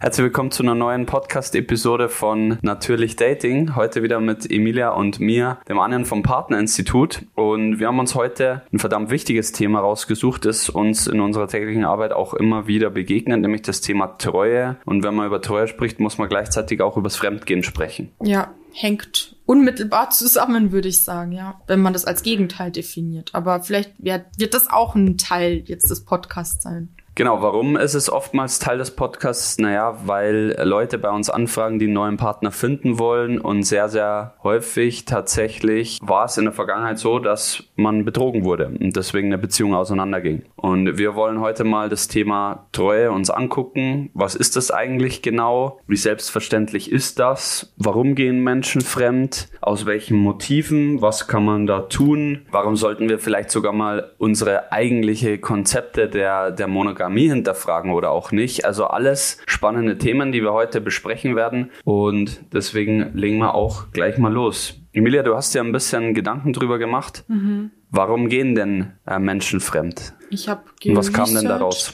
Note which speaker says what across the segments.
Speaker 1: Herzlich willkommen zu einer neuen Podcast-Episode von Natürlich Dating. Heute wieder mit Emilia und mir, dem Anjan vom Partnerinstitut. Und wir haben uns heute ein verdammt wichtiges Thema rausgesucht, das uns in unserer täglichen Arbeit auch immer wieder begegnet, nämlich das Thema Treue. Und wenn man über Treue spricht, muss man gleichzeitig auch über das Fremdgehen sprechen.
Speaker 2: Ja, hängt unmittelbar zusammen, würde ich sagen, ja, wenn man das als Gegenteil definiert. Aber vielleicht wird das auch ein Teil jetzt des Podcasts sein.
Speaker 1: Genau, warum ist es oftmals Teil des Podcasts? Naja, weil Leute bei uns anfragen, die einen neuen Partner finden wollen, und sehr, sehr häufig tatsächlich war es in der Vergangenheit so, dass man betrogen wurde und deswegen eine Beziehung auseinanderging. Und wir wollen heute mal das Thema Treue uns angucken. Was ist das eigentlich genau? Wie selbstverständlich ist das? Warum gehen Menschen fremd? Aus welchen Motiven? Was kann man da tun? Warum sollten wir vielleicht sogar mal unsere eigentliche Konzepte der Monogamie hinterfragen oder auch nicht? Also alles spannende Themen, die wir heute besprechen werden, und deswegen legen wir auch gleich mal los. Emilia, du hast ja ein bisschen Gedanken drüber gemacht. Warum gehen denn Menschen fremd?
Speaker 2: Ich habe
Speaker 1: was kam denn daraus?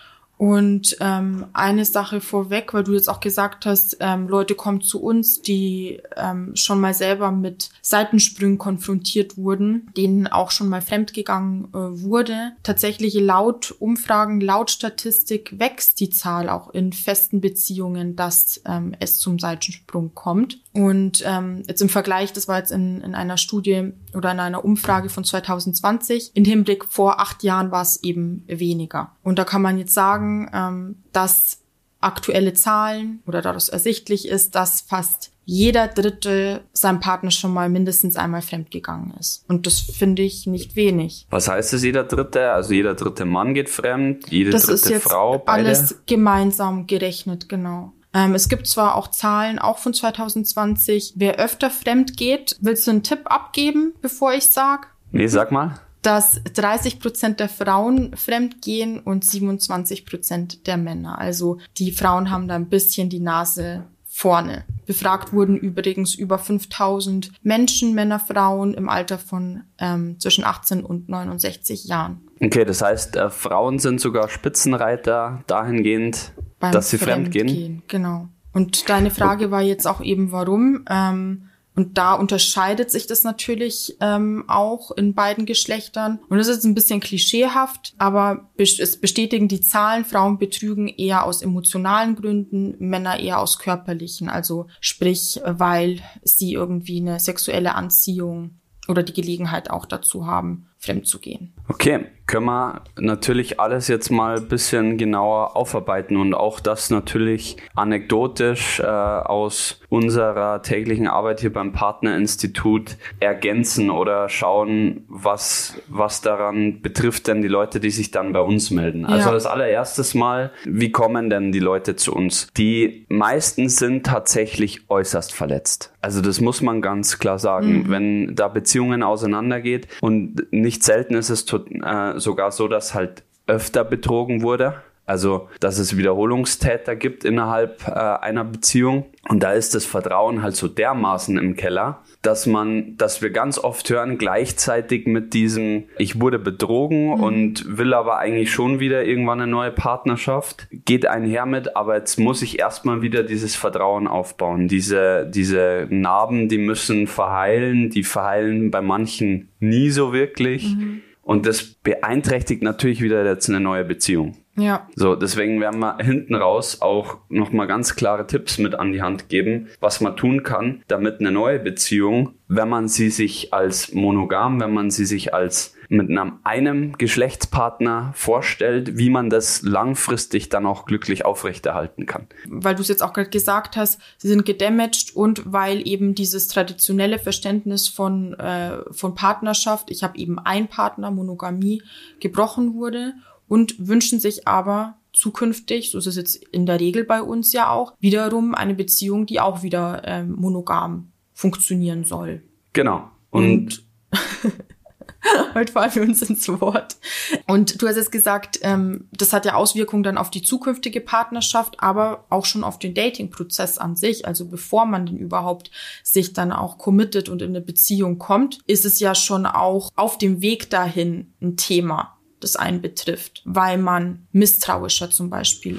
Speaker 2: Und eine Sache vorweg, weil du jetzt auch gesagt hast, Leute kommen zu uns, die schon mal selber mit Seitensprüngen konfrontiert wurden, denen auch schon mal fremdgegangen wurde. Tatsächlich laut Umfragen, laut Statistik wächst die Zahl auch in festen Beziehungen, dass es zum Seitensprung kommt. Und jetzt im Vergleich, das war jetzt in einer Studie oder in einer Umfrage von 2020, im Hinblick vor 8 Jahren war es eben weniger. Und da kann man jetzt sagen, dass aktuelle Zahlen oder daraus ersichtlich ist, dass fast jeder Dritte seinem Partner schon mal mindestens einmal fremdgegangen ist. Und das finde ich nicht wenig.
Speaker 1: Was heißt es, jeder Dritte? Also jeder dritte Mann geht fremd, jede
Speaker 2: das
Speaker 1: dritte
Speaker 2: ist jetzt
Speaker 1: Frau, beide?
Speaker 2: Alles gemeinsam gerechnet, genau. Es gibt zwar auch Zahlen, auch von 2020, wer öfter fremd geht. Willst du einen Tipp abgeben, bevor ich sag?
Speaker 1: Nee, sag mal.
Speaker 2: Dass 30% der Frauen fremdgehen und 27% der Männer. Also die Frauen haben da ein bisschen die Nase vorne. Befragt wurden übrigens über 5000 Menschen, Männer, Frauen im Alter von zwischen 18 und 69 Jahren.
Speaker 1: Okay, das heißt, Frauen sind sogar Spitzenreiter dahingehend, dass sie fremdgehen?
Speaker 2: Genau. Und deine Frage war jetzt auch eben, warum? Und da unterscheidet sich das natürlich auch in beiden Geschlechtern. Und das ist ein bisschen klischeehaft, aber es bestätigen die Zahlen, Frauen betrügen eher aus emotionalen Gründen, Männer eher aus körperlichen. Also sprich, weil sie irgendwie eine sexuelle Anziehung oder die Gelegenheit auch dazu haben, fremd zu gehen.
Speaker 1: Okay, können wir natürlich alles jetzt mal ein bisschen genauer aufarbeiten und auch das natürlich anekdotisch aus unserer täglichen Arbeit hier beim Partnerinstitut ergänzen oder schauen, was daran betrifft denn die Leute, die sich dann bei uns melden. Also als allererstes mal, wie kommen denn die Leute zu uns? Die meisten sind tatsächlich äußerst verletzt. Also das muss man ganz klar sagen. Wenn da Beziehungen auseinandergeht, und nicht selten ist es sogar so, dass halt öfter betrogen wurde. Also, dass es Wiederholungstäter gibt innerhalb einer Beziehung. Und da ist das Vertrauen halt so dermaßen im Keller, dass wir ganz oft hören, gleichzeitig mit diesem, ich wurde betrogen und will aber eigentlich schon wieder irgendwann eine neue Partnerschaft, geht einher mit, aber jetzt muss ich erstmal wieder dieses Vertrauen aufbauen. Diese Narben, die müssen verheilen, die verheilen bei manchen nie so wirklich. Und das beeinträchtigt natürlich wieder jetzt eine neue Beziehung.
Speaker 2: Ja.
Speaker 1: So, deswegen werden wir hinten raus auch nochmal ganz klare Tipps mit an die Hand geben, was man tun kann, damit eine neue Beziehung, wenn man sie sich als monogam, wenn man sie sich als mit einem Geschlechtspartner vorstellt, wie man das langfristig dann auch glücklich aufrechterhalten kann.
Speaker 2: Weil du es jetzt auch gerade gesagt hast, sie sind gedamaged, und weil eben dieses traditionelle Verständnis von Partnerschaft, ich habe eben einen Partner, Monogamie, gebrochen wurde, und wünschen sich aber zukünftig, so ist es jetzt in der Regel bei uns ja auch, wiederum eine Beziehung, die auch wieder monogam funktionieren soll.
Speaker 1: Genau. Und
Speaker 2: heute fallen wir uns ins Wort. Und du hast jetzt gesagt, das hat ja Auswirkungen dann auf die zukünftige Partnerschaft, aber auch schon auf den Dating-Prozess an sich. Also bevor man denn überhaupt sich dann auch committet und in eine Beziehung kommt, ist es ja schon auch auf dem Weg dahin ein Thema, das einen betrifft, weil man misstrauischer zum Beispiel ist.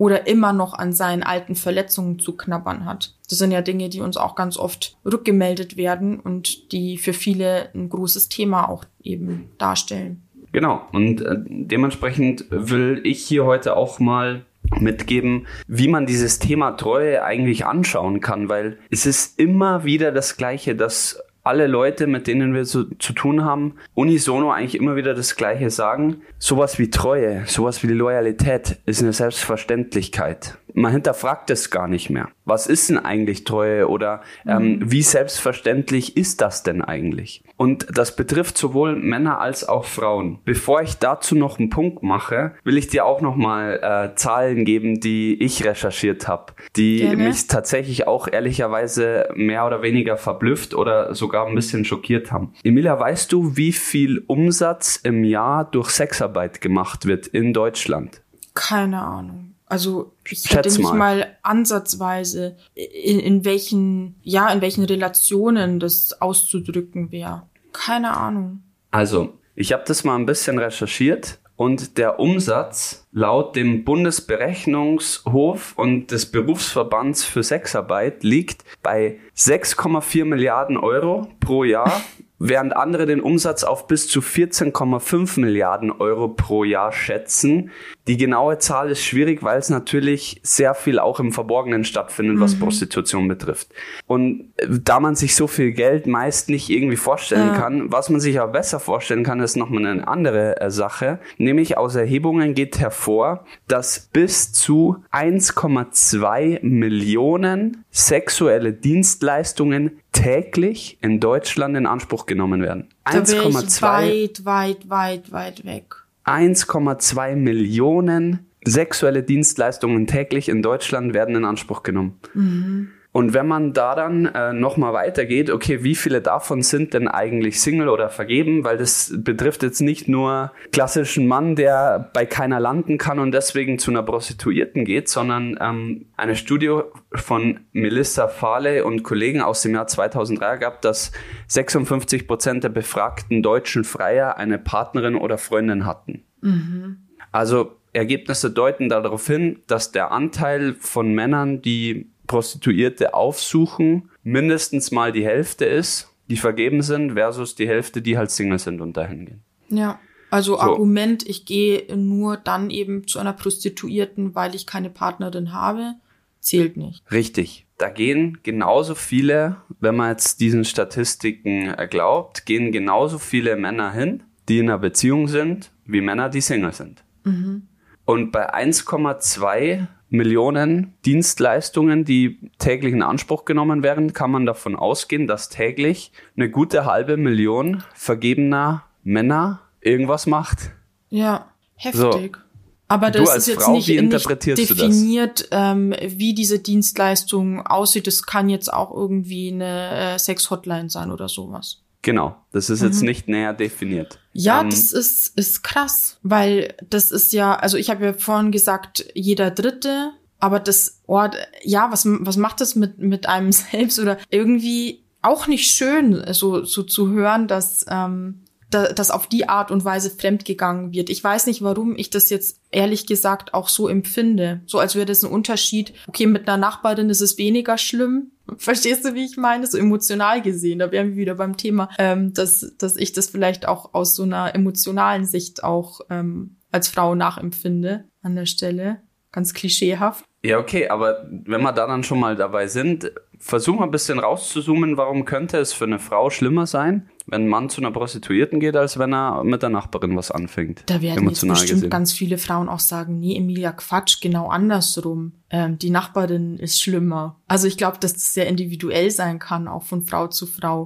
Speaker 2: oder immer noch an seinen alten Verletzungen zu knabbern hat. Das sind ja Dinge, die uns auch ganz oft rückgemeldet werden und die für viele ein großes Thema auch eben darstellen.
Speaker 1: Genau, und dementsprechend will ich hier heute auch mal mitgeben, wie man dieses Thema Treue eigentlich anschauen kann, weil es ist immer wieder das Gleiche, dass alle Leute, mit denen wir zu tun haben, unisono eigentlich immer wieder das Gleiche sagen. Sowas wie Treue, sowas wie Loyalität ist eine Selbstverständlichkeit. Man hinterfragt es gar nicht mehr. Was ist denn eigentlich Treue oder wie selbstverständlich ist das denn eigentlich? Und das betrifft sowohl Männer als auch Frauen. Bevor ich dazu noch einen Punkt mache, will ich dir auch nochmal Zahlen geben, die ich recherchiert habe, die mich tatsächlich auch ehrlicherweise mehr oder weniger verblüfft oder sogar ein bisschen schockiert haben. Emilia, weißt du, wie viel Umsatz im Jahr durch Sexarbeit gemacht wird in Deutschland?
Speaker 2: Keine Ahnung. Also ich hätte nicht mal ansatzweise, in welchen Relationen das auszudrücken wäre. Keine Ahnung.
Speaker 1: Also, ich habe das mal ein bisschen recherchiert und der Umsatz laut dem Bundesberechnungshof und des Berufsverbands für Sexarbeit liegt bei 6,4 Milliarden Euro pro Jahr, während andere den Umsatz auf bis zu 14,5 Milliarden Euro pro Jahr schätzen. Die genaue Zahl ist schwierig, weil es natürlich sehr viel auch im Verborgenen stattfindet, was Prostitution betrifft. Und da man sich so viel Geld meist nicht irgendwie vorstellen kann, was man sich aber besser vorstellen kann, ist nochmal eine andere Sache. Nämlich aus Erhebungen geht hervor, dass bis zu 1,2 Millionen sexuelle Dienstleistungen täglich in Deutschland in Anspruch genommen werden.
Speaker 2: 1,2 weit weg.
Speaker 1: 1,2 Millionen sexuelle Dienstleistungen täglich in Deutschland werden in Anspruch genommen. Und wenn man da dann nochmal weitergeht, okay, wie viele davon sind denn eigentlich Single oder vergeben? Weil das betrifft jetzt nicht nur klassischen Mann, der bei keiner landen kann und deswegen zu einer Prostituierten geht, sondern eine Studie von Melissa Fahle und Kollegen aus dem Jahr 2003 ergab, dass 56% der befragten deutschen Freier eine Partnerin oder Freundin hatten. Also Ergebnisse deuten darauf hin, dass der Anteil von Männern, die Prostituierte aufsuchen, mindestens mal die Hälfte ist, die vergeben sind, versus die Hälfte, die halt Single sind und dahin gehen.
Speaker 2: Ja, also so. Argument, ich gehe nur dann eben zu einer Prostituierten, weil ich keine Partnerin habe, zählt nicht.
Speaker 1: Richtig. Da gehen genauso viele, wenn man jetzt diesen Statistiken glaubt, gehen genauso viele Männer hin, die in einer Beziehung sind, wie Männer, die Single sind. Und bei 1,2 Millionen Dienstleistungen, die täglich in Anspruch genommen werden, kann man davon ausgehen, dass täglich eine gute halbe Million vergebener Männer irgendwas macht.
Speaker 2: Ja, heftig. So. Aber das ist jetzt
Speaker 1: Frau,
Speaker 2: nicht definiert, wie diese Dienstleistung aussieht. Das kann jetzt auch irgendwie eine Sex-Hotline sein oder sowas.
Speaker 1: Genau, das ist jetzt nicht näher definiert.
Speaker 2: Ja, das ist krass, weil das ist ja, also ich habe ja vorhin gesagt, jeder Dritte, aber das, was macht das mit einem selbst oder irgendwie auch nicht schön, so zu hören, dass auf die Art und Weise fremdgegangen wird. Ich weiß nicht, warum ich das jetzt ehrlich gesagt auch so empfinde. So als wäre das ein Unterschied. Okay, mit einer Nachbarin ist es weniger schlimm. Verstehst du, wie ich meine? So emotional gesehen. Da wären wir wieder beim Thema, dass ich das vielleicht auch aus so einer emotionalen Sicht auch als Frau nachempfinde an der Stelle. Ganz klischeehaft.
Speaker 1: Ja, okay, aber wenn wir da dann schon mal dabei sind, versuch mal ein bisschen rauszuzoomen, warum könnte es für eine Frau schlimmer sein, wenn ein Mann zu einer Prostituierten geht, als wenn er mit der Nachbarin was anfängt?
Speaker 2: Da werden jetzt bestimmt ganz viele Frauen auch sagen, nee, Emilia, Quatsch, genau andersrum. Die Nachbarin ist schlimmer. Also ich glaube, dass das sehr individuell sein kann, auch von Frau zu Frau,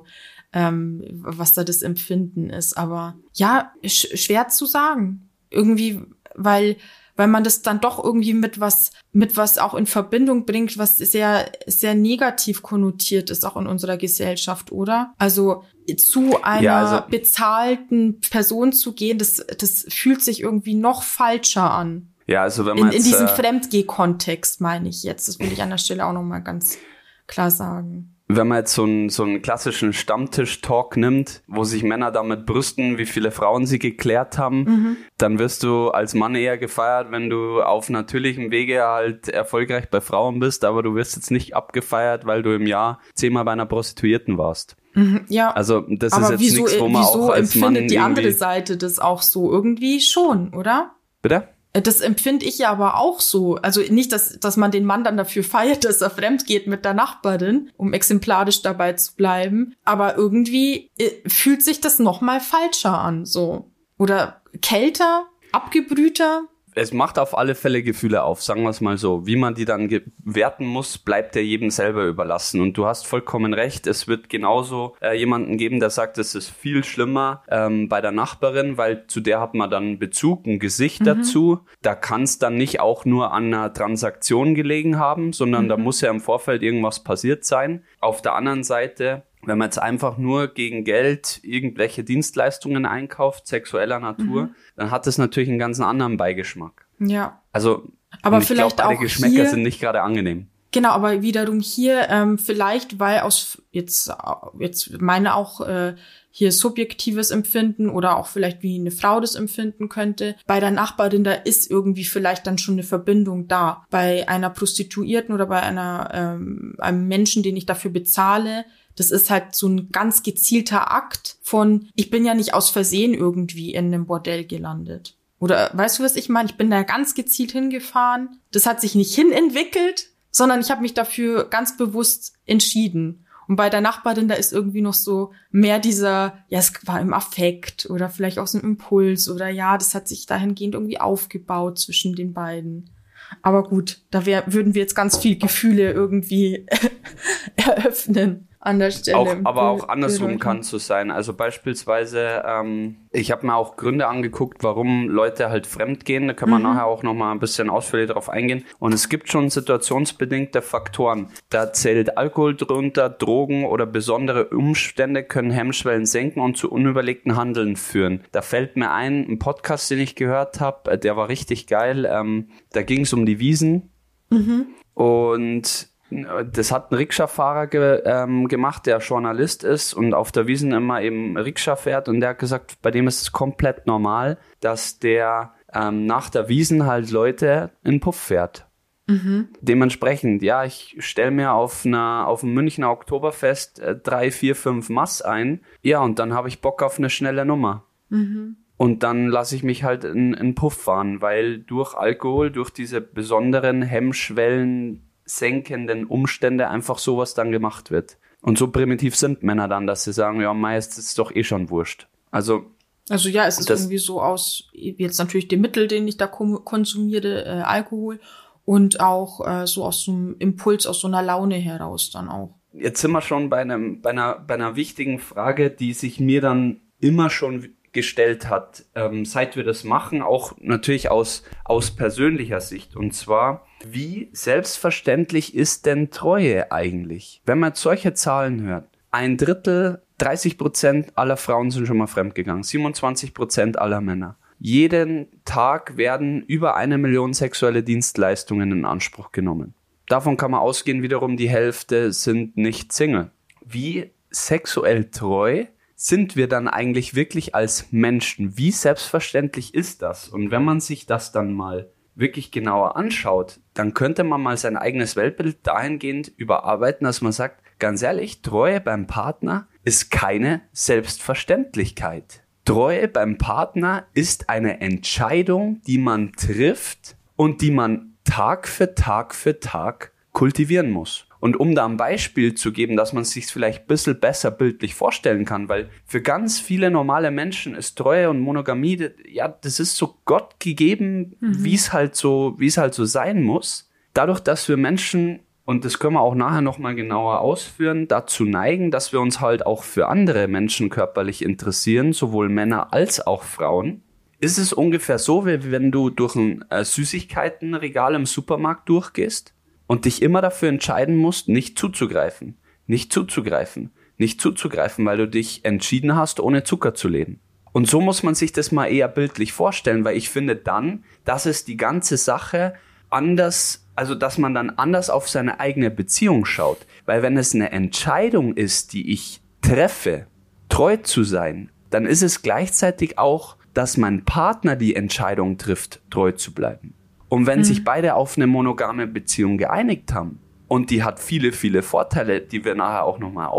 Speaker 2: was da das Empfinden ist. Aber ja, schwer zu sagen. Irgendwie, weil man das dann doch irgendwie mit was auch in Verbindung bringt, was sehr, sehr negativ konnotiert ist, auch in unserer Gesellschaft, oder? Also zu einer bezahlten Person zu gehen, das fühlt sich irgendwie noch falscher an.
Speaker 1: Ja, also wenn man
Speaker 2: in diesem Fremdgeh-Kontext meine ich jetzt. Das will ich an der Stelle auch nochmal ganz klar sagen.
Speaker 1: wenn man jetzt so einen klassischen Stammtisch-Talk nimmt, wo sich Männer damit brüsten, wie viele Frauen sie geklärt haben, dann wirst du als Mann eher gefeiert, wenn du auf natürlichem Wege halt erfolgreich bei Frauen bist, aber du wirst jetzt nicht abgefeiert, weil du im Jahr 10-mal bei einer Prostituierten warst.
Speaker 2: Ja,
Speaker 1: also das
Speaker 2: aber
Speaker 1: ist jetzt nichts, wo man auch als Mann
Speaker 2: empfindet die andere Seite das auch so irgendwie schon, oder?
Speaker 1: Bitte?
Speaker 2: Das empfinde ich ja aber auch so. Also nicht, dass man den Mann dann dafür feiert, dass er fremd geht mit der Nachbarin, um exemplarisch dabei zu bleiben. Aber irgendwie fühlt sich das noch mal falscher an, so. Oder kälter, abgebrühter.
Speaker 1: Es macht auf alle Fälle Gefühle auf, sagen wir es mal so. Wie man die dann werten muss, bleibt ja jedem selber überlassen. Und du hast vollkommen recht, es wird genauso jemanden geben, der sagt, es ist viel schlimmer bei der Nachbarin, weil zu der hat man dann Bezug, ein Gesicht dazu. Da kann es dann nicht auch nur an einer Transaktion gelegen haben, sondern da muss ja im Vorfeld irgendwas passiert sein. Auf der anderen Seite, wenn man jetzt einfach nur gegen Geld irgendwelche Dienstleistungen einkauft, sexueller Natur, dann hat das natürlich einen ganz anderen Beigeschmack.
Speaker 2: Ja.
Speaker 1: Also,
Speaker 2: aber vielleicht
Speaker 1: glaub, alle
Speaker 2: auch
Speaker 1: Geschmäcker
Speaker 2: hier,
Speaker 1: sind nicht gerade angenehm.
Speaker 2: Genau, aber wiederum hier vielleicht, weil aus jetzt meine auch hier subjektives Empfinden oder auch vielleicht wie eine Frau das empfinden könnte. Bei der Nachbarin, da ist irgendwie vielleicht dann schon eine Verbindung da. Bei einer Prostituierten oder bei einem Menschen, den ich dafür bezahle, das ist halt so ein ganz gezielter Akt von, ich bin ja nicht aus Versehen irgendwie in einem Bordell gelandet. Oder weißt du, was ich meine? Ich bin da ganz gezielt hingefahren. Das hat sich nicht hinentwickelt, sondern ich habe mich dafür ganz bewusst entschieden. Und bei der Nachbarin, da ist irgendwie noch so mehr dieser, ja, es war im Affekt oder vielleicht aus einem Impuls oder ja, das hat sich dahingehend irgendwie aufgebaut zwischen den beiden. Aber gut, da würden wir jetzt ganz viel Gefühle irgendwie eröffnen an der Stelle.
Speaker 1: Aber auch andersrum kann es so sein. Also beispielsweise, ich habe mir auch Gründe angeguckt, warum Leute halt fremd gehen. Da können wir nachher auch noch mal ein bisschen ausführlich drauf eingehen. Und es gibt schon situationsbedingte Faktoren. Da zählt Alkohol drunter, Drogen oder besondere Umstände können Hemmschwellen senken und zu unüberlegten Handeln führen. Da fällt mir ein Podcast, den ich gehört habe, der war richtig geil. Da ging es um die Wiesn. Und das hat ein Rikscha-Fahrer gemacht, der Journalist ist und auf der Wiesn immer eben Rikscha fährt. Und der hat gesagt, bei dem ist es komplett normal, dass der nach der Wiesn halt Leute in den Puff fährt. Dementsprechend, ja, ich stelle mir auf dem Münchner Oktoberfest 3, 4, 5 Mass ein. Ja, und dann habe ich Bock auf eine schnelle Nummer. Und dann lasse ich mich halt in Puff fahren, weil durch Alkohol, durch diese besonderen Hemmschwellen senkenden Umstände einfach sowas dann gemacht wird. Und so primitiv sind Männer dann, dass sie sagen, ja, meist ist es doch eh schon wurscht. Also
Speaker 2: ja, es ist irgendwie so aus, jetzt natürlich dem Mittel, den ich da konsumiere, Alkohol und auch so aus so einem Impuls, aus so einer Laune heraus dann auch.
Speaker 1: Jetzt sind wir schon bei einer wichtigen Frage, die sich mir dann immer schon gestellt hat, seit wir das machen, auch natürlich aus persönlicher Sicht. Und zwar, wie selbstverständlich ist denn Treue eigentlich? Wenn man solche Zahlen hört, 1/3, 30% aller Frauen sind schon mal fremdgegangen, 27% aller Männer. Jeden Tag werden über 1 Million sexuelle Dienstleistungen in Anspruch genommen. Davon kann man ausgehen, wiederum die Hälfte sind nicht Single. Wie sexuell treu sind wir dann eigentlich wirklich als Menschen? Wie selbstverständlich ist das? Und wenn man sich das dann mal wirklich genauer anschaut, dann könnte man mal sein eigenes Weltbild dahingehend überarbeiten, dass man sagt, ganz ehrlich, Treue beim Partner ist keine Selbstverständlichkeit. Treue beim Partner ist eine Entscheidung, die man trifft und die man Tag für Tag für Tag kultivieren muss. Und um da ein Beispiel zu geben, dass man es sich vielleicht ein bisschen besser bildlich vorstellen kann, weil für ganz viele normale Menschen ist Treue und Monogamie, ja, das ist so Gott gegeben, wie es halt so sein muss. Dadurch, dass wir Menschen, und das können wir auch nachher nochmal genauer ausführen, dazu neigen, dass wir uns halt auch für andere Menschen körperlich interessieren, sowohl Männer als auch Frauen, ist es ungefähr so, wie wenn du durch ein Süßigkeitenregal im Supermarkt durchgehst und dich immer dafür entscheiden musst, nicht zuzugreifen, weil du dich entschieden hast, ohne Zucker zu leben. Und so muss man sich das mal eher bildlich vorstellen, weil ich finde dann, dass es die ganze Sache anders Also, dass man dann anders auf seine eigene Beziehung schaut. Weil wenn es eine Entscheidung ist, die ich treffe, treu zu sein, dann ist es gleichzeitig auch, dass mein Partner die Entscheidung trifft, treu zu bleiben. Und wenn sich beide auf eine monogame Beziehung geeinigt haben und die hat viele, viele Vorteile, die wir nachher auch nochmal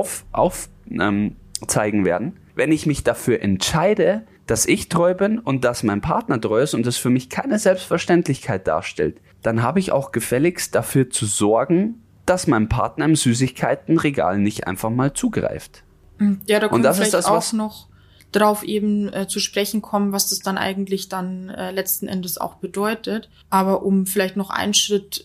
Speaker 1: zeigen werden, wenn ich mich dafür entscheide, dass ich treu bin und dass mein Partner treu ist und das für mich keine Selbstverständlichkeit darstellt, dann habe ich auch gefälligst dafür zu sorgen, dass mein Partner im Süßigkeitenregal nicht einfach mal zugreift.
Speaker 2: Ja, da können wir vielleicht auch noch drauf eben zu sprechen kommen, was das dann eigentlich dann letzten Endes auch bedeutet. Aber um vielleicht noch einen Schritt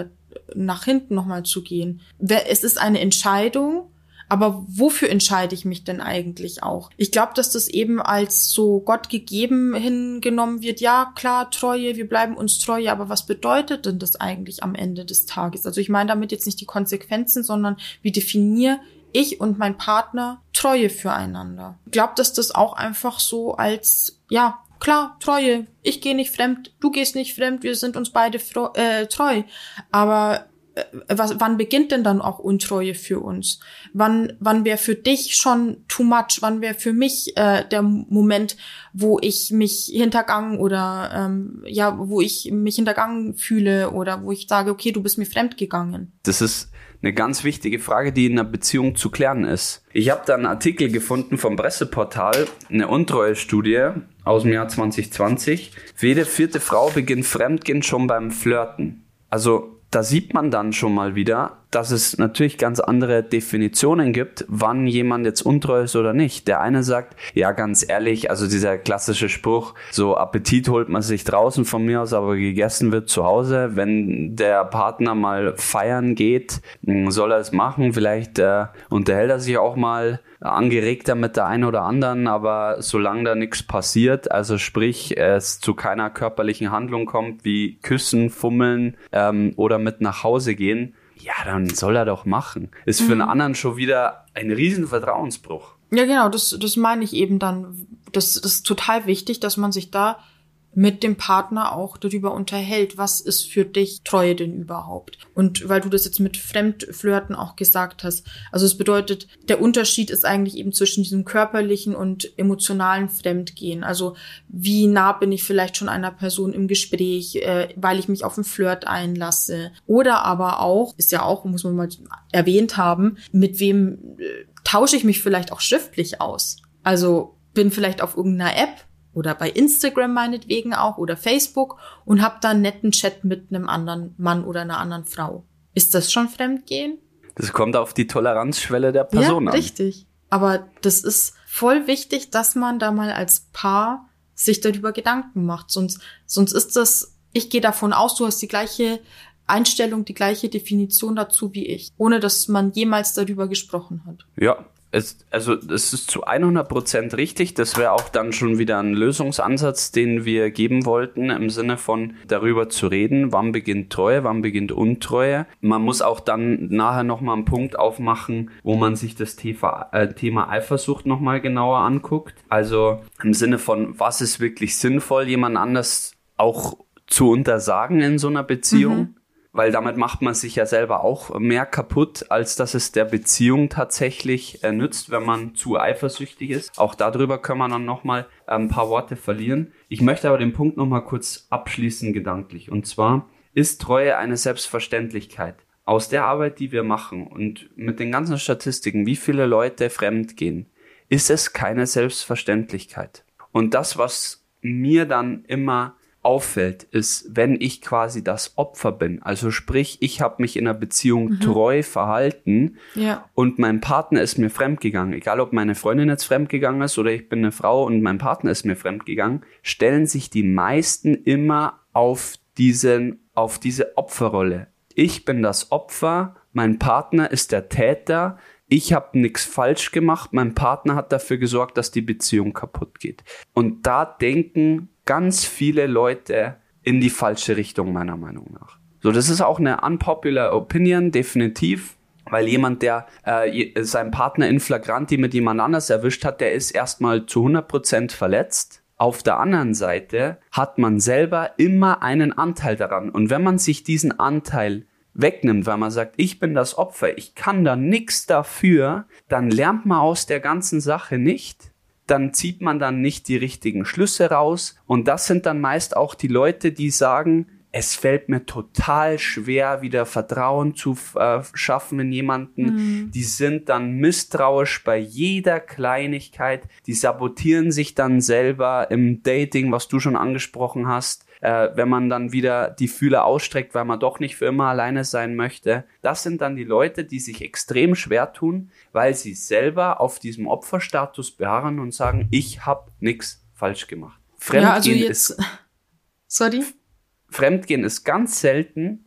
Speaker 2: nach hinten nochmal zu gehen. Es ist eine Entscheidung, aber wofür entscheide ich mich denn eigentlich auch? Ich glaube, dass das eben als so Gott gegeben hingenommen wird. Ja, klar, Treue, wir bleiben uns treu, aber was bedeutet denn das eigentlich am Ende des Tages? Also ich meine damit jetzt nicht die Konsequenzen, sondern wie definiere ich und mein Partner Treue füreinander? Ich glaube, dass das auch einfach so als, ja, klar, Treue, ich gehe nicht fremd, du gehst nicht fremd, wir sind uns beide treu. Aber wann beginnt denn dann auch Untreue für uns? Wann wäre für dich schon too much? Wann wäre für mich der Moment, wo ich mich hintergangen oder wo ich mich hintergangen fühle oder wo ich sage, okay, du bist mir fremdgegangen?
Speaker 1: Das ist eine ganz wichtige Frage, die in einer Beziehung zu klären ist. Ich habe da einen Artikel gefunden vom Presseportal, eine Untreue-Studie aus dem Jahr 2020. Jede 4. Frau beginnt Fremdgehen schon beim Flirten. Also da sieht man dann schon mal wieder, dass es natürlich ganz andere Definitionen gibt, wann jemand jetzt untreu ist oder nicht. Der eine sagt, ja, ganz ehrlich, also dieser klassische Spruch, so Appetit holt man sich draußen von mir aus, aber gegessen wird zu Hause. Wenn der Partner mal feiern geht, soll er es machen. Vielleicht unterhält er sich auch mal angeregter mit der einen oder anderen, aber solange da nichts passiert, also sprich, es zu keiner körperlichen Handlung kommt, wie Küssen, Fummeln oder mit nach Hause gehen, ja, dann soll er doch machen. Ist für einen anderen schon wieder ein riesen Vertrauensbruch.
Speaker 2: Ja, genau, das meine ich eben dann. Das ist total wichtig, dass man sich da mit dem Partner auch darüber unterhält, was ist für dich Treue denn überhaupt? Und weil du das jetzt mit Fremdflirten auch gesagt hast, also es bedeutet, der Unterschied ist eigentlich eben zwischen diesem körperlichen und emotionalen Fremdgehen. Also wie nah bin ich vielleicht schon einer Person im Gespräch, weil ich mich auf einen Flirt einlasse. Oder aber auch, ist ja auch, muss man mal erwähnt haben, mit wem tausche ich mich vielleicht auch schriftlich aus? Also bin vielleicht auf irgendeiner App oder bei Instagram meinetwegen auch oder Facebook und hab da einen netten Chat mit einem anderen Mann oder einer anderen Frau. Ist das schon Fremdgehen?
Speaker 1: Das kommt auf die Toleranzschwelle der Person an.
Speaker 2: Ja, richtig. Aber das ist voll wichtig, dass man da mal als Paar sich darüber Gedanken macht. Sonst ist das, ich gehe davon aus, du hast die gleiche Einstellung, die gleiche Definition dazu wie ich, ohne dass man jemals darüber gesprochen hat.
Speaker 1: Ja. Es ist zu 100% richtig. Das wäre auch dann schon wieder ein Lösungsansatz, den wir geben wollten, im Sinne von darüber zu reden, wann beginnt Treue, wann beginnt Untreue. Man muss auch dann nachher nochmal einen Punkt aufmachen, wo man sich das Thema Eifersucht nochmal genauer anguckt. Also im Sinne von, was ist wirklich sinnvoll, jemand anders auch zu untersagen in so einer Beziehung. Weil damit macht man sich ja selber auch mehr kaputt, als dass es der Beziehung tatsächlich nützt, wenn man zu eifersüchtig ist. Auch darüber können wir dann nochmal ein paar Worte verlieren. Ich möchte aber den Punkt nochmal kurz abschließen gedanklich. Und zwar, ist Treue eine Selbstverständlichkeit? Aus der Arbeit, die wir machen und mit den ganzen Statistiken, wie viele Leute fremdgehen, ist es keine Selbstverständlichkeit. Und das, was mir dann immer auffällt, ist, wenn ich quasi das Opfer bin, also sprich, ich habe mich in einer Beziehung treu verhalten und mein Partner ist mir fremdgegangen, egal ob meine Freundin jetzt fremdgegangen ist oder ich bin eine Frau und mein Partner ist mir fremdgegangen, stellen sich die meisten immer auf diese Opferrolle. Ich bin das Opfer, mein Partner ist der Täter, ich habe nichts falsch gemacht, mein Partner hat dafür gesorgt, dass die Beziehung kaputt geht. Und da denken ganz viele Leute in die falsche Richtung, meiner Meinung nach. So, das ist auch eine unpopular Opinion, definitiv, weil jemand, der seinen Partner in flagranti mit jemand anders erwischt hat, der ist erstmal zu 100% verletzt. Auf der anderen Seite hat man selber immer einen Anteil daran. Und wenn man sich diesen Anteil wegnimmt, weil man sagt, ich bin das Opfer, ich kann da nichts dafür, dann lernt man aus der ganzen Sache nicht. Dann zieht man dann nicht die richtigen Schlüsse raus. Und das sind dann meist auch die Leute, die sagen, es fällt mir total schwer, wieder Vertrauen zu schaffen in jemanden. Die sind dann misstrauisch bei jeder Kleinigkeit. Die sabotieren sich dann selber im Dating, was du schon angesprochen hast. Wenn man dann wieder die Fühler ausstreckt, weil man doch nicht für immer alleine sein möchte. Das sind dann die Leute, die sich extrem schwer tun, weil sie selber auf diesem Opferstatus beharren und sagen, ich habe nichts falsch gemacht. Fremdgehen ist ganz selten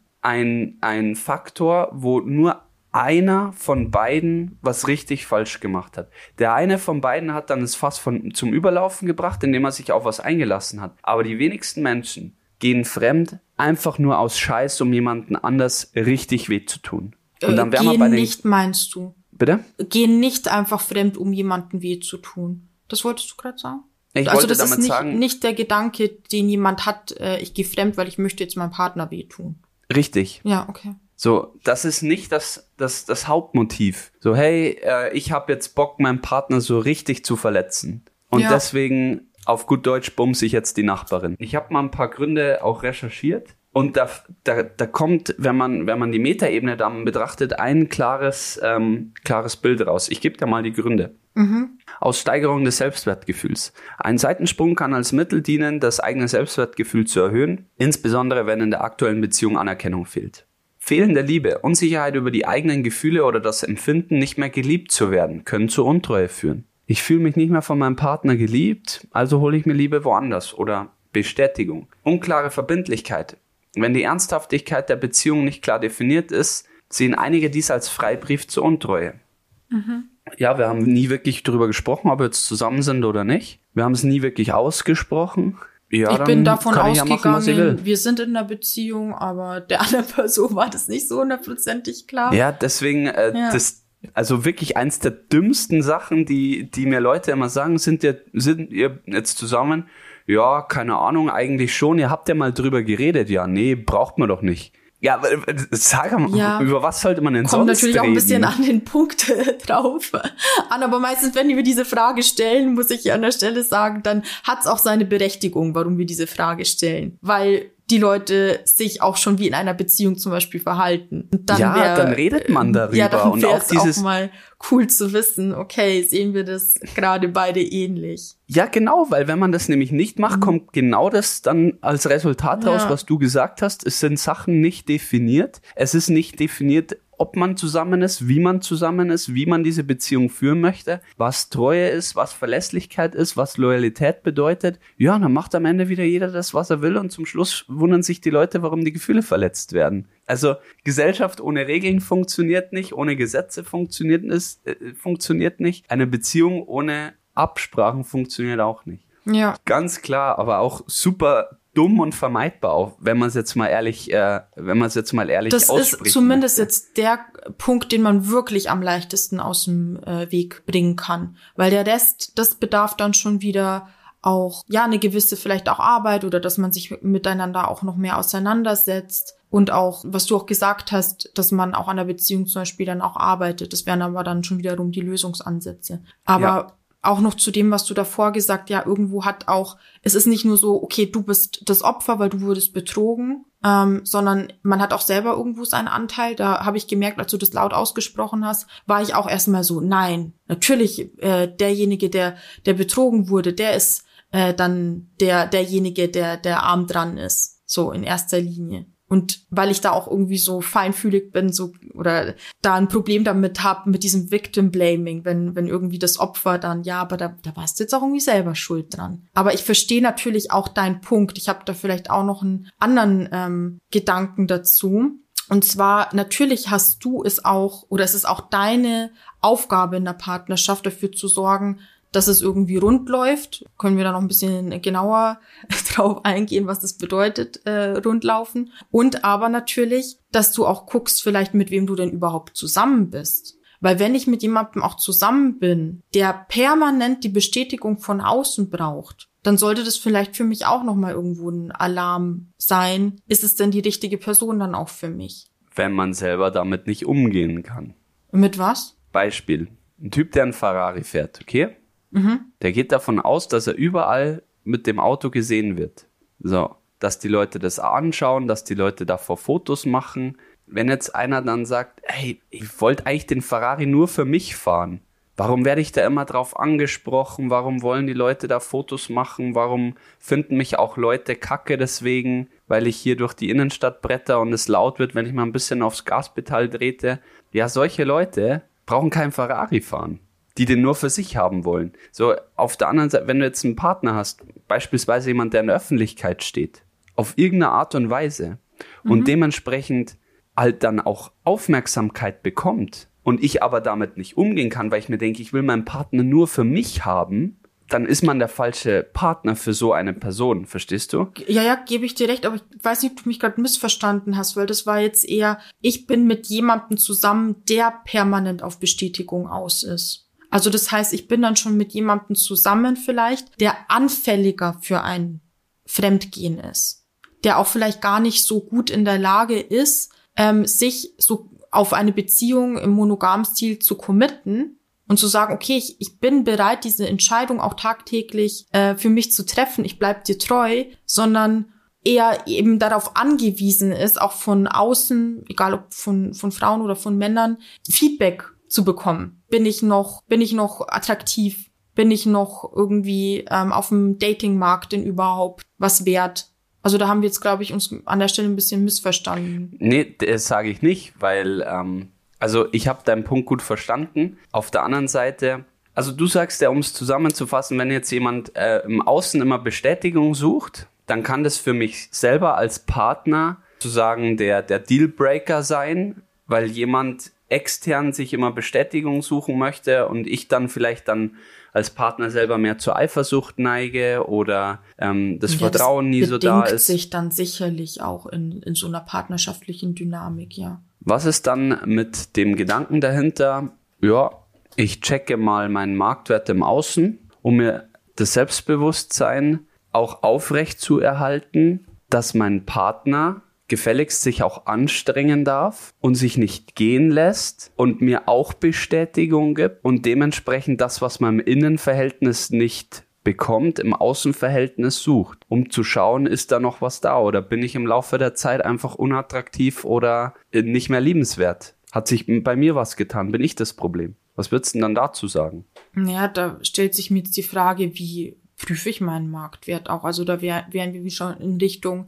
Speaker 1: ein Faktor, wo nur einer von beiden was richtig falsch gemacht hat. Der eine von beiden hat dann das Fass zum Überlaufen gebracht, indem er sich auf was eingelassen hat. Aber die wenigsten Menschen gehen fremd einfach nur aus Scheiß, um jemanden anders richtig weh zu tun. Und dann wären wir bei den...
Speaker 2: nicht, meinst du?
Speaker 1: Bitte?
Speaker 2: Gehen nicht einfach fremd, um jemanden weh zu tun. Das wolltest du gerade sagen?
Speaker 1: Ich wollte damit sagen,
Speaker 2: nicht der Gedanke, den jemand hat, ich gehe fremd, weil ich möchte jetzt meinem Partner wehtun.
Speaker 1: Richtig.
Speaker 2: Ja, okay.
Speaker 1: So, das ist nicht das Hauptmotiv. So, hey, ich habe jetzt Bock, meinen Partner so richtig zu verletzen. Und deswegen, auf gut Deutsch, bumse ich jetzt die Nachbarin. Ich habe mal ein paar Gründe auch recherchiert. Und da kommt, wenn man die Metaebene dann betrachtet, ein klares Bild raus. Ich gebe dir mal die Gründe. Aus Steigerung des Selbstwertgefühls. Ein Seitensprung kann als Mittel dienen, das eigene Selbstwertgefühl zu erhöhen, insbesondere wenn in der aktuellen Beziehung Anerkennung fehlt. Fehlende Liebe, Unsicherheit über die eigenen Gefühle oder das Empfinden, nicht mehr geliebt zu werden, können zur Untreue führen. Ich fühle mich nicht mehr von meinem Partner geliebt, also hole ich mir Liebe woanders. Oder Bestätigung. Unklare Verbindlichkeit. Wenn die Ernsthaftigkeit der Beziehung nicht klar definiert ist, sehen einige dies als Freibrief zur Untreue. Ja, wir haben nie wirklich darüber gesprochen, ob wir jetzt zusammen sind oder nicht. Wir haben es nie wirklich ausgesprochen. Ja,
Speaker 2: ich bin davon ausgegangen, wir sind in einer Beziehung, aber der anderen Person war das nicht so 100% klar.
Speaker 1: Ja, deswegen, also wirklich eins der dümmsten Sachen, die mir Leute immer sagen, sind ihr jetzt zusammen? Ja, keine Ahnung, eigentlich schon. Ihr habt ja mal drüber geredet. Ja, nee, braucht man doch nicht. Ja, sag mal, über was sollte man denn sonst reden?
Speaker 2: Kommt natürlich auch ein bisschen an den Punkt drauf an, aber meistens, wenn wir diese Frage stellen, muss ich an der Stelle sagen, dann hat's auch seine Berechtigung, warum wir diese Frage stellen. Weil die Leute sich auch schon wie in einer Beziehung zum Beispiel verhalten. Und dann
Speaker 1: dann redet man darüber.
Speaker 2: Ja, dann
Speaker 1: und
Speaker 2: wäre es auch mal cool zu wissen, okay, sehen wir das gerade beide ähnlich.
Speaker 1: Ja, genau, weil wenn man das nämlich nicht macht, kommt genau das dann als Resultat raus, was du gesagt hast. Es sind Sachen nicht definiert. Es ist nicht definiert, ob man zusammen ist, wie man zusammen ist, wie man diese Beziehung führen möchte, was Treue ist, was Verlässlichkeit ist, was Loyalität bedeutet. Ja, dann macht am Ende wieder jeder das, was er will und zum Schluss wundern sich die Leute, warum die Gefühle verletzt werden. Also Gesellschaft ohne Regeln funktioniert nicht, ohne Gesetze funktioniert nicht. Eine Beziehung ohne Absprachen funktioniert auch nicht.
Speaker 2: Ja.
Speaker 1: Ganz klar, aber auch super dumm und vermeidbar, auch wenn man es jetzt mal ehrlich ausspricht.
Speaker 2: Das ist zumindest jetzt der Punkt, den man wirklich am leichtesten aus dem Weg bringen kann, weil der Rest, das bedarf dann schon wieder auch eine gewisse vielleicht auch Arbeit oder dass man sich miteinander auch noch mehr auseinandersetzt und auch, was du auch gesagt hast, dass man auch an der Beziehung zum Beispiel dann auch arbeitet. Das wären aber dann schon wiederum die Lösungsansätze. Aber auch noch zu dem, was du davor gesagt, irgendwo hat auch, es ist nicht nur so, okay, du bist das Opfer, weil du wurdest betrogen, sondern man hat auch selber irgendwo seinen Anteil. Da habe ich gemerkt, als du das laut ausgesprochen hast, war ich auch erstmal so, nein, natürlich, derjenige, der betrogen wurde, der ist dann derjenige, der arm dran ist, so in erster Linie. Und weil ich da auch irgendwie so feinfühlig bin, so oder da ein Problem damit habe, mit diesem Victim Blaming, wenn irgendwie das Opfer dann, aber da warst du jetzt auch irgendwie selber schuld dran. Aber ich verstehe natürlich auch deinen Punkt. Ich habe da vielleicht auch noch einen anderen Gedanken dazu. Und zwar, natürlich hast du es auch, oder es ist auch deine Aufgabe in der Partnerschaft, dafür zu sorgen, dass es irgendwie rund läuft. Können wir da noch ein bisschen genauer drauf eingehen, was das bedeutet, rundlaufen. Und aber natürlich, dass du auch guckst, vielleicht mit wem du denn überhaupt zusammen bist. Weil wenn ich mit jemandem auch zusammen bin, der permanent die Bestätigung von außen braucht, dann sollte das vielleicht für mich auch nochmal irgendwo ein Alarm sein. Ist es denn die richtige Person dann auch für mich?
Speaker 1: Wenn man selber damit nicht umgehen kann.
Speaker 2: Mit was?
Speaker 1: Beispiel. Ein Typ, der einen Ferrari fährt, okay? Der geht davon aus, dass er überall mit dem Auto gesehen wird. So, dass die Leute das anschauen, dass die Leute davor Fotos machen. Wenn jetzt einer dann sagt, hey, ich wollte eigentlich den Ferrari nur für mich fahren. Warum werde ich da immer drauf angesprochen? Warum wollen die Leute da Fotos machen? Warum finden mich auch Leute kacke deswegen, weil ich hier durch die Innenstadt bretter und es laut wird, wenn ich mal ein bisschen aufs Gaspedal trete? Ja, solche Leute brauchen keinen Ferrari fahren, die den nur für sich haben wollen. So, auf der anderen Seite, wenn du jetzt einen Partner hast, beispielsweise jemand, der in der Öffentlichkeit steht, auf irgendeine Art und Weise und dementsprechend halt dann auch Aufmerksamkeit bekommt, und ich aber damit nicht umgehen kann, weil ich mir denke, ich will meinen Partner nur für mich haben, dann ist man der falsche Partner für so eine Person, verstehst du?
Speaker 2: Ja, gebe ich dir recht, aber ich weiß nicht, ob du mich gerade missverstanden hast, weil das war jetzt eher, ich bin mit jemandem zusammen, der permanent auf Bestätigung aus ist. Also das heißt, ich bin dann schon mit jemandem zusammen vielleicht, der anfälliger für ein Fremdgehen ist, der auch vielleicht gar nicht so gut in der Lage ist, sich so auf eine Beziehung im monogamen Stil zu committen und zu sagen, okay, ich bin bereit, diese Entscheidung auch tagtäglich für mich zu treffen, ich bleib dir treu, sondern eher eben darauf angewiesen ist, auch von außen, egal ob von Frauen oder von Männern, Feedback zu bekommen. Bin ich noch attraktiv? Bin ich noch irgendwie auf dem Datingmarkt denn überhaupt was wert? Also da haben wir jetzt, glaube ich, uns an der Stelle ein bisschen missverstanden.
Speaker 1: Nee, das sage ich nicht, weil, also ich habe deinen Punkt gut verstanden. Auf der anderen Seite, also du sagst ja, um es zusammenzufassen, wenn jetzt jemand im Außen immer Bestätigung sucht, dann kann das für mich selber als Partner sozusagen der Dealbreaker sein, weil jemand extern sich immer Bestätigung suchen möchte und ich dann vielleicht dann als Partner selber mehr zur Eifersucht neige oder das Vertrauen nie so da ist.
Speaker 2: Das bedingt sich dann sicherlich auch in so einer partnerschaftlichen Dynamik, ja.
Speaker 1: Was ist dann mit dem Gedanken dahinter? Ja, ich checke mal meinen Marktwert im Außen, um mir das Selbstbewusstsein auch aufrecht zu erhalten, dass mein Partner gefälligst sich auch anstrengen darf und sich nicht gehen lässt und mir auch Bestätigung gibt und dementsprechend das, was man im Innenverhältnis nicht bekommt, im Außenverhältnis sucht, um zu schauen, ist da noch was da oder bin ich im Laufe der Zeit einfach unattraktiv oder nicht mehr liebenswert? Hat sich bei mir was getan? Bin ich das Problem? Was würdest du denn dann dazu sagen?
Speaker 2: Ja, da stellt sich mir jetzt die Frage, wie prüfe ich meinen Marktwert auch? Also da wären wir wie schon in Richtung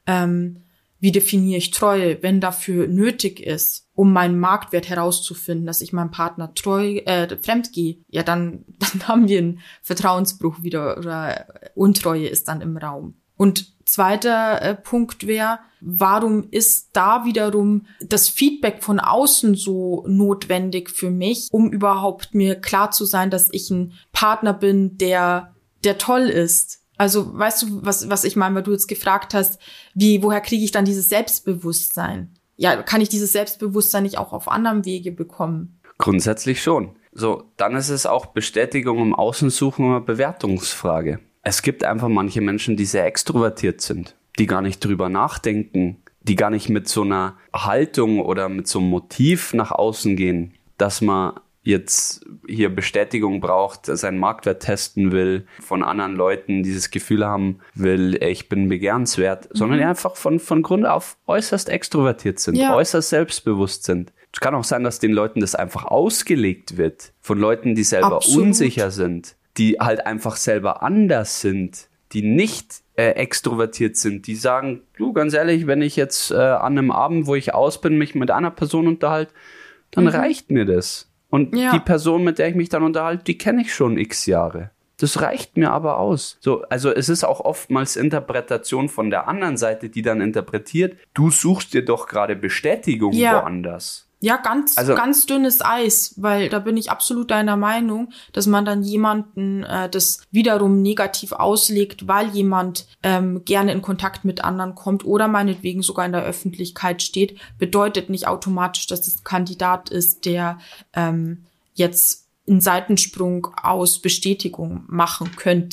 Speaker 2: wie definiere ich Treue, wenn dafür nötig ist, um meinen Marktwert herauszufinden, dass ich meinem Partner fremd gehe, ja, dann haben wir einen Vertrauensbruch wieder oder Untreue ist dann im Raum. Und zweiter Punkt wäre, warum ist da wiederum das Feedback von außen so notwendig für mich, um überhaupt mir klar zu sein, dass ich ein Partner bin, der toll ist? Also weißt du, was ich meine, weil du jetzt gefragt hast, woher kriege ich dann dieses Selbstbewusstsein? Ja, kann ich dieses Selbstbewusstsein nicht auch auf anderem Wege bekommen?
Speaker 1: Grundsätzlich schon. So, dann ist es auch Bestätigung im Außen suchen oder Bewertungsfrage. Es gibt einfach manche Menschen, die sehr extrovertiert sind, die gar nicht drüber nachdenken, die gar nicht mit so einer Haltung oder mit so einem Motiv nach außen gehen, dass man jetzt hier Bestätigung braucht, seinen Marktwert testen will, von anderen Leuten dieses Gefühl haben will, ich bin begehrenswert, sondern die einfach von Grund auf äußerst extrovertiert sind, äußerst selbstbewusst sind. Es kann auch sein, dass den Leuten das einfach ausgelegt wird, von Leuten, die selber unsicher sind, die halt einfach selber anders sind, die nicht extrovertiert sind, die sagen, du, ganz ehrlich, wenn ich jetzt an einem Abend, wo ich aus bin, mich mit einer Person unterhalte, dann reicht mir das. Und die Person, mit der ich mich dann unterhalte, die kenne ich schon x Jahre. Das reicht mir aber aus. So, also es ist auch oftmals Interpretation von der anderen Seite, die dann interpretiert, du suchst dir doch gerade Bestätigung woanders.
Speaker 2: Ja, ganz dünnes Eis, weil da bin ich absolut deiner Meinung, dass man dann jemanden das wiederum negativ auslegt, weil jemand gerne in Kontakt mit anderen kommt oder meinetwegen sogar in der Öffentlichkeit steht, bedeutet nicht automatisch, dass es ein Kandidat ist, der jetzt einen Seitensprung aus Bestätigung machen könnte.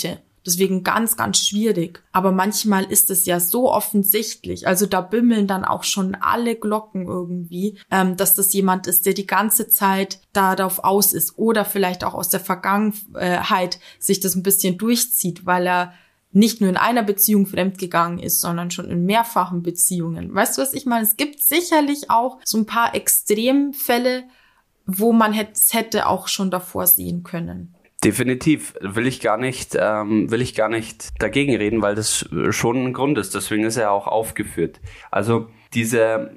Speaker 2: Deswegen ganz, ganz schwierig. Aber manchmal ist es ja so offensichtlich. Also da bimmeln dann auch schon alle Glocken irgendwie, dass das jemand ist, der die ganze Zeit darauf aus ist oder vielleicht auch aus der Vergangenheit sich das ein bisschen durchzieht, weil er nicht nur in einer Beziehung fremdgegangen ist, sondern schon in mehrfachen Beziehungen. Weißt du, was ich meine? Es gibt sicherlich auch so ein paar Extremfälle, wo man hätte auch schon davor sehen können.
Speaker 1: Definitiv. Will ich gar nicht dagegen reden, weil das schon ein Grund ist. Deswegen ist er auch aufgeführt. Also dieser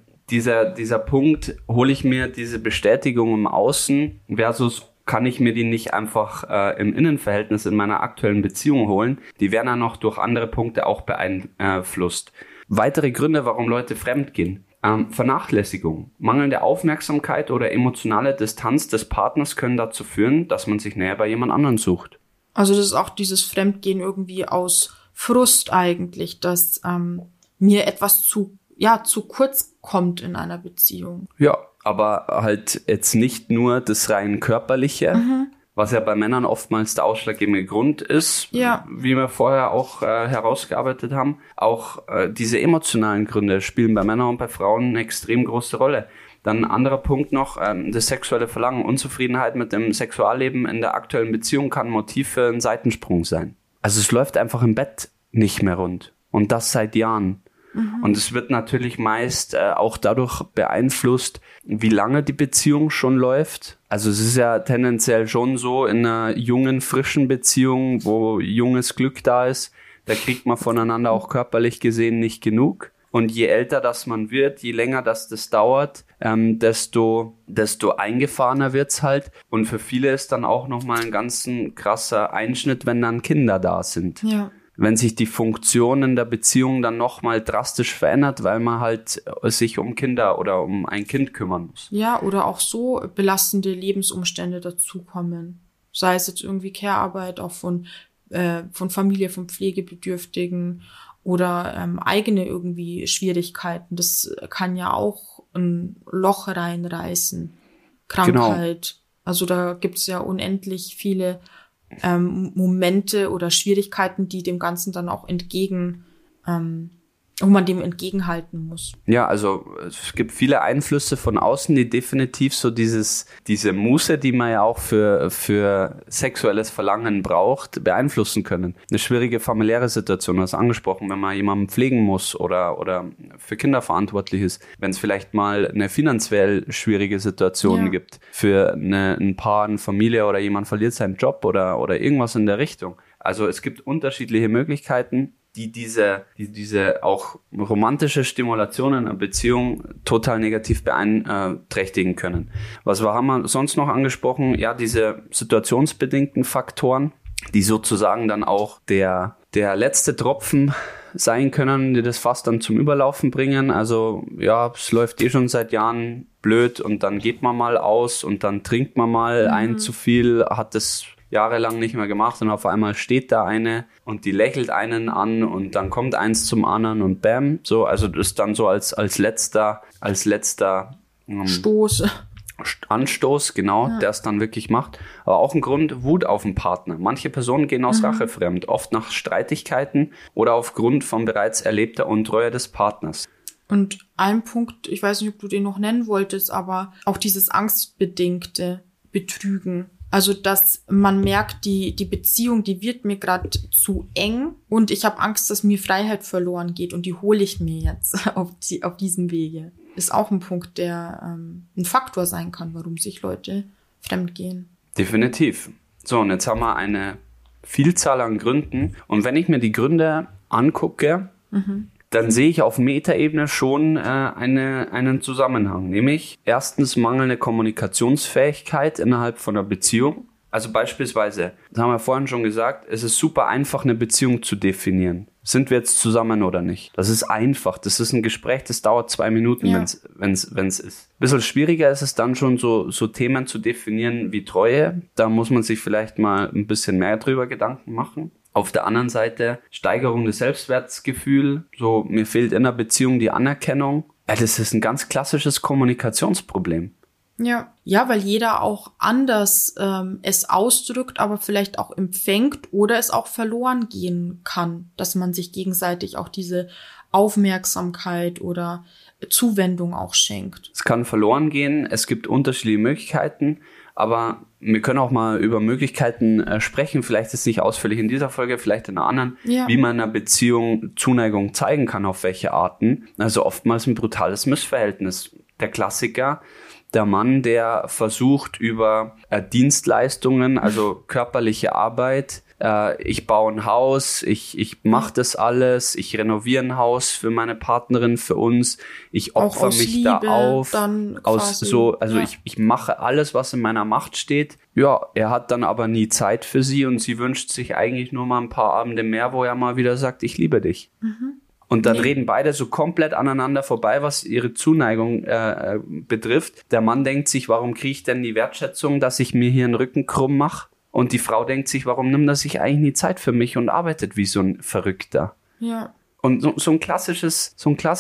Speaker 1: Punkt, hole ich mir diese Bestätigung im Außen versus kann ich mir die nicht einfach im Innenverhältnis in meiner aktuellen Beziehung holen, die werden dann noch durch andere Punkte auch beeinflusst. Weitere Gründe, warum Leute fremdgehen. Vernachlässigung, mangelnde Aufmerksamkeit oder emotionale Distanz des Partners können dazu führen, dass man sich näher bei jemand anderen sucht.
Speaker 2: Also das ist auch dieses Fremdgehen irgendwie aus Frust eigentlich, dass mir etwas zu kurz kommt in einer Beziehung.
Speaker 1: Ja, aber halt jetzt nicht nur das rein körperliche, was ja bei Männern oftmals der ausschlaggebende Grund ist, wie wir vorher auch herausgearbeitet haben. Auch diese emotionalen Gründe spielen bei Männern und bei Frauen eine extrem große Rolle. Dann ein anderer Punkt noch, das sexuelle Verlangen. Unzufriedenheit mit dem Sexualleben in der aktuellen Beziehung kann Motiv für einen Seitensprung sein. Also es läuft einfach im Bett nicht mehr rund. Und das seit Jahren. Und es wird natürlich meist auch dadurch beeinflusst, wie lange die Beziehung schon läuft. Also es ist ja tendenziell schon so in einer jungen, frischen Beziehung, wo junges Glück da ist, da kriegt man voneinander auch körperlich gesehen nicht genug. Und je älter das man wird, je länger das dauert, desto eingefahrener wird's halt. Und für viele ist dann auch nochmal ein ganz krasser Einschnitt, wenn dann Kinder da sind.
Speaker 2: Ja.
Speaker 1: Wenn sich die Funktion in der Beziehung dann nochmal drastisch verändert, weil man halt sich um Kinder oder um ein Kind kümmern muss.
Speaker 2: Ja, oder auch so belastende Lebensumstände dazukommen. Sei es jetzt irgendwie Care-Arbeit, auch von Familie, von Pflegebedürftigen oder eigene irgendwie Schwierigkeiten. Das kann ja auch ein Loch reinreißen. Krankheit. Genau. Also da gibt's ja unendlich viele Momente oder Schwierigkeiten, die dem Ganzen dann auch wo man dem entgegenhalten muss.
Speaker 1: Ja, also es gibt viele Einflüsse von außen, die definitiv so diese Muße, die man ja auch für sexuelles Verlangen braucht, beeinflussen können. Eine schwierige familiäre Situation, du hast angesprochen, wenn man jemanden pflegen muss oder für Kinder verantwortlich ist, wenn es vielleicht mal eine finanziell schwierige Situation gibt für ein Paar, eine Familie oder jemand verliert seinen Job oder irgendwas in der Richtung. Also es gibt unterschiedliche Möglichkeiten, die diese auch romantische Stimulation in einer Beziehung total negativ beeinträchtigen können. Was haben wir sonst noch angesprochen? Ja, diese situationsbedingten Faktoren, die sozusagen dann auch der letzte Tropfen sein können, die das Fass dann zum Überlaufen bringen. Also ja, es läuft schon seit Jahren blöd und dann geht man mal aus und dann trinkt man mal ein zu viel, hat das jahrelang nicht mehr gemacht und auf einmal steht da eine und die lächelt einen an und dann kommt eins zum anderen und bam, so, also das ist dann so als letzter Anstoß, genau, der es dann wirklich macht. Aber auch ein Grund, Wut auf den Partner. Manche Personen gehen aus Rache fremd, oft nach Streitigkeiten oder aufgrund von bereits erlebter Untreue des Partners.
Speaker 2: Und ein Punkt, ich weiß nicht, ob du den noch nennen wolltest, aber auch dieses angstbedingte Betrügen. Also, dass man merkt, die Beziehung, die wird mir gerade zu eng und ich habe Angst, dass mir Freiheit verloren geht und die hole ich mir jetzt auf diesem Wege. Ist auch ein Punkt, der ein Faktor sein kann, warum sich Leute fremdgehen.
Speaker 1: Definitiv. So, und jetzt haben wir eine Vielzahl an Gründen. Und wenn ich mir die Gründe angucke, dann sehe ich auf Metaebene schon einen Zusammenhang. Nämlich erstens mangelnde Kommunikationsfähigkeit innerhalb von einer Beziehung. Also beispielsweise, das haben wir vorhin schon gesagt, es ist super einfach, eine Beziehung zu definieren. Sind wir jetzt zusammen oder nicht? Das ist einfach. Das ist ein Gespräch, das dauert 2 Minuten, wenn's ist. Ein bisschen schwieriger ist es dann schon, so Themen zu definieren wie Treue. Da muss man sich vielleicht mal ein bisschen mehr drüber Gedanken machen. Auf der anderen Seite Steigerung des Selbstwertgefühls. So, mir fehlt in der Beziehung die Anerkennung. Ja, das ist ein ganz klassisches Kommunikationsproblem.
Speaker 2: Ja, weil jeder auch anders es ausdrückt, aber vielleicht auch empfängt oder es auch verloren gehen kann, dass man sich gegenseitig auch diese Aufmerksamkeit oder Zuwendung auch schenkt.
Speaker 1: Es kann verloren gehen, es gibt unterschiedliche Möglichkeiten, aber wir können auch mal über Möglichkeiten sprechen, vielleicht ist nicht ausführlich in dieser Folge, vielleicht in einer anderen, wie man in einer Beziehung Zuneigung zeigen kann, auf welche Arten. Also oftmals ein brutales Missverhältnis. Der Klassiker, der Mann, der versucht über Dienstleistungen, also körperliche Arbeit, ich baue ein Haus, ich mache das alles, ich renoviere ein Haus für meine Partnerin, für uns, ich opfer mich Liebe, da auf, ich mache alles, was in meiner Macht steht. Ja, er hat dann aber nie Zeit für sie und sie wünscht sich eigentlich nur mal ein paar Abende mehr, wo er mal wieder sagt, ich liebe dich. Und dann reden beide so komplett aneinander vorbei, was ihre Zuneigung betrifft. Der Mann denkt sich, warum kriege ich denn die Wertschätzung, dass ich mir hier einen Rücken krumm mache? Und die Frau denkt sich, warum nimmt er sich eigentlich nie Zeit für mich und arbeitet wie so ein Verrückter?
Speaker 2: Ja.
Speaker 1: Und so ein klassisches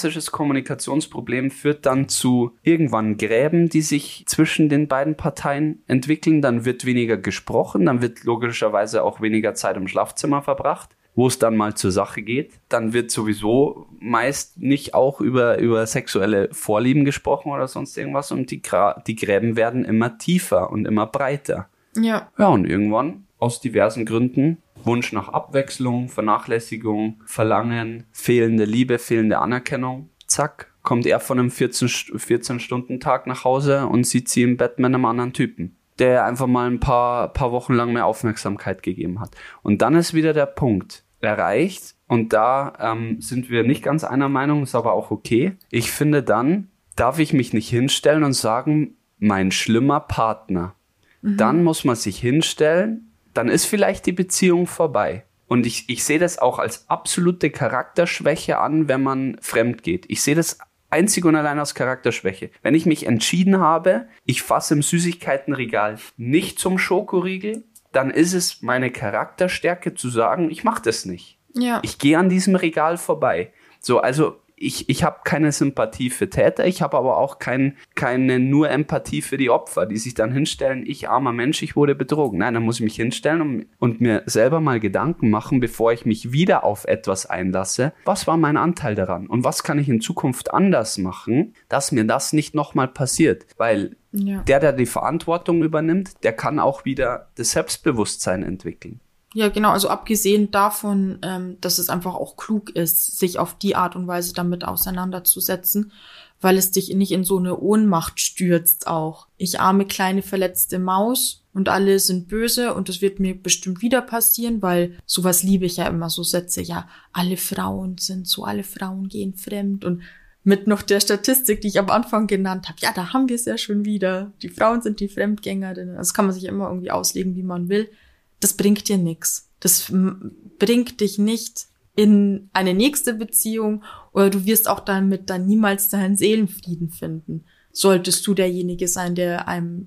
Speaker 1: Kommunikationsproblem führt dann zu irgendwann Gräben, die sich zwischen den beiden Parteien entwickeln. Dann wird weniger gesprochen, dann wird logischerweise auch weniger Zeit im Schlafzimmer verbracht, wo es dann mal zur Sache geht. Dann wird sowieso meist nicht auch über sexuelle Vorlieben gesprochen oder sonst irgendwas und die Gräben werden immer tiefer und immer breiter.
Speaker 2: Ja,
Speaker 1: und irgendwann aus diversen Gründen, Wunsch nach Abwechslung, Vernachlässigung, Verlangen, fehlende Liebe, fehlende Anerkennung, zack, kommt er von einem 14-Stunden-Tag nach Hause und sieht sie im Bett mit einem anderen Typen, der einfach mal ein paar Wochen lang mehr Aufmerksamkeit gegeben hat. Und dann ist wieder der Punkt erreicht und da sind wir nicht ganz einer Meinung, ist aber auch okay. Ich finde, dann darf ich mich nicht hinstellen und sagen, mein schlimmer Partner. Dann muss man sich hinstellen, dann ist vielleicht die Beziehung vorbei. Und ich sehe das auch als absolute Charakterschwäche an, wenn man fremd geht. Ich sehe das einzig und allein als Charakterschwäche. Wenn ich mich entschieden habe, ich fasse im Süßigkeitenregal nicht zum Schokoriegel, dann ist es meine Charakterstärke zu sagen, ich mache das nicht.
Speaker 2: Ja.
Speaker 1: Ich gehe an diesem Regal vorbei. So, also ich habe keine Sympathie für Täter, ich habe aber auch keine nur Empathie für die Opfer, die sich dann hinstellen, ich armer Mensch, ich wurde betrogen. Nein, dann muss ich mich hinstellen und mir selber mal Gedanken machen, bevor ich mich wieder auf etwas einlasse. Was war mein Anteil daran? Und was kann ich in Zukunft anders machen, dass mir das nicht nochmal passiert? Weil der die Verantwortung übernimmt, der kann auch wieder das Selbstbewusstsein entwickeln.
Speaker 2: Ja, genau. Also abgesehen davon, dass es einfach auch klug ist, sich auf die Art und Weise damit auseinanderzusetzen, weil es dich nicht in so eine Ohnmacht stürzt auch. Ich arme kleine verletzte Maus und alle sind böse und das wird mir bestimmt wieder passieren, weil sowas liebe ich ja immer, so Sätze, ja, alle Frauen sind so, alle Frauen gehen fremd und mit noch der Statistik, die ich am Anfang genannt habe, ja, da haben wir es ja schon wieder. Die Frauen sind die Fremdgängerinnen. Das kann man sich immer irgendwie auslegen, wie man will. Das bringt dir nichts. Das bringt dich nicht in eine nächste Beziehung oder du wirst auch damit dann niemals deinen Seelenfrieden finden, solltest du derjenige sein, der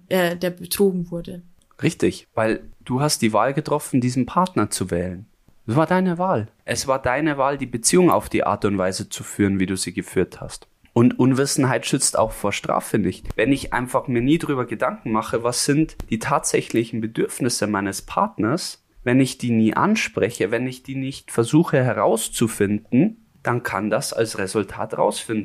Speaker 2: betrogen wurde.
Speaker 1: Richtig, weil du hast die Wahl getroffen, diesen Partner zu wählen. Das war deine Wahl. Es war deine Wahl, die Beziehung auf die Art und Weise zu führen, wie du sie geführt hast. Und Unwissenheit schützt auch vor Strafe nicht. Wenn ich einfach mir nie drüber Gedanken mache, was sind die tatsächlichen Bedürfnisse meines Partners, wenn ich die nie anspreche, wenn ich die nicht versuche herauszufinden, dann kann das als Resultat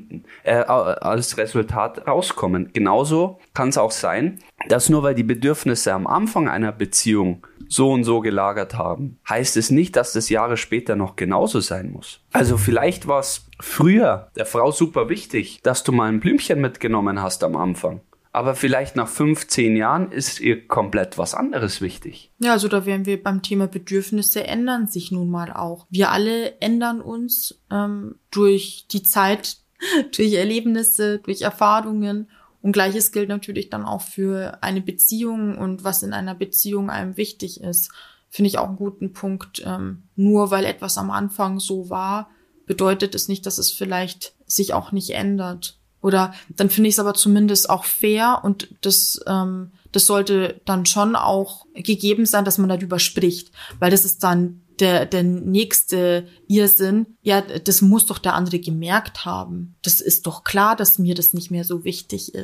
Speaker 1: rauskommen. Genauso kann es auch sein, dass nur weil die Bedürfnisse am Anfang einer Beziehung so und so gelagert haben, heißt es nicht, dass das Jahre später noch genauso sein muss. Also vielleicht war es früher der Frau super wichtig, dass du mal ein Blümchen mitgenommen hast am Anfang. Aber vielleicht nach 15 Jahren ist ihr komplett was anderes wichtig.
Speaker 2: Ja, also da wären wir beim Thema Bedürfnisse ändern sich nun mal auch. Wir alle ändern uns durch die Zeit, durch Erlebnisse, durch Erfahrungen. Und Gleiches gilt natürlich dann auch für eine Beziehung und was in einer Beziehung einem wichtig ist. Finde ich auch einen guten Punkt. Nur weil etwas am Anfang so war, bedeutet es nicht, dass es vielleicht sich auch nicht ändert. Oder dann finde ich es aber zumindest auch fair und das sollte dann schon auch gegeben sein, dass man darüber spricht, weil das ist dann der nächste Irrsinn. Ja, das muss doch der andere gemerkt haben. Das ist doch klar, dass mir das nicht mehr so wichtig ist.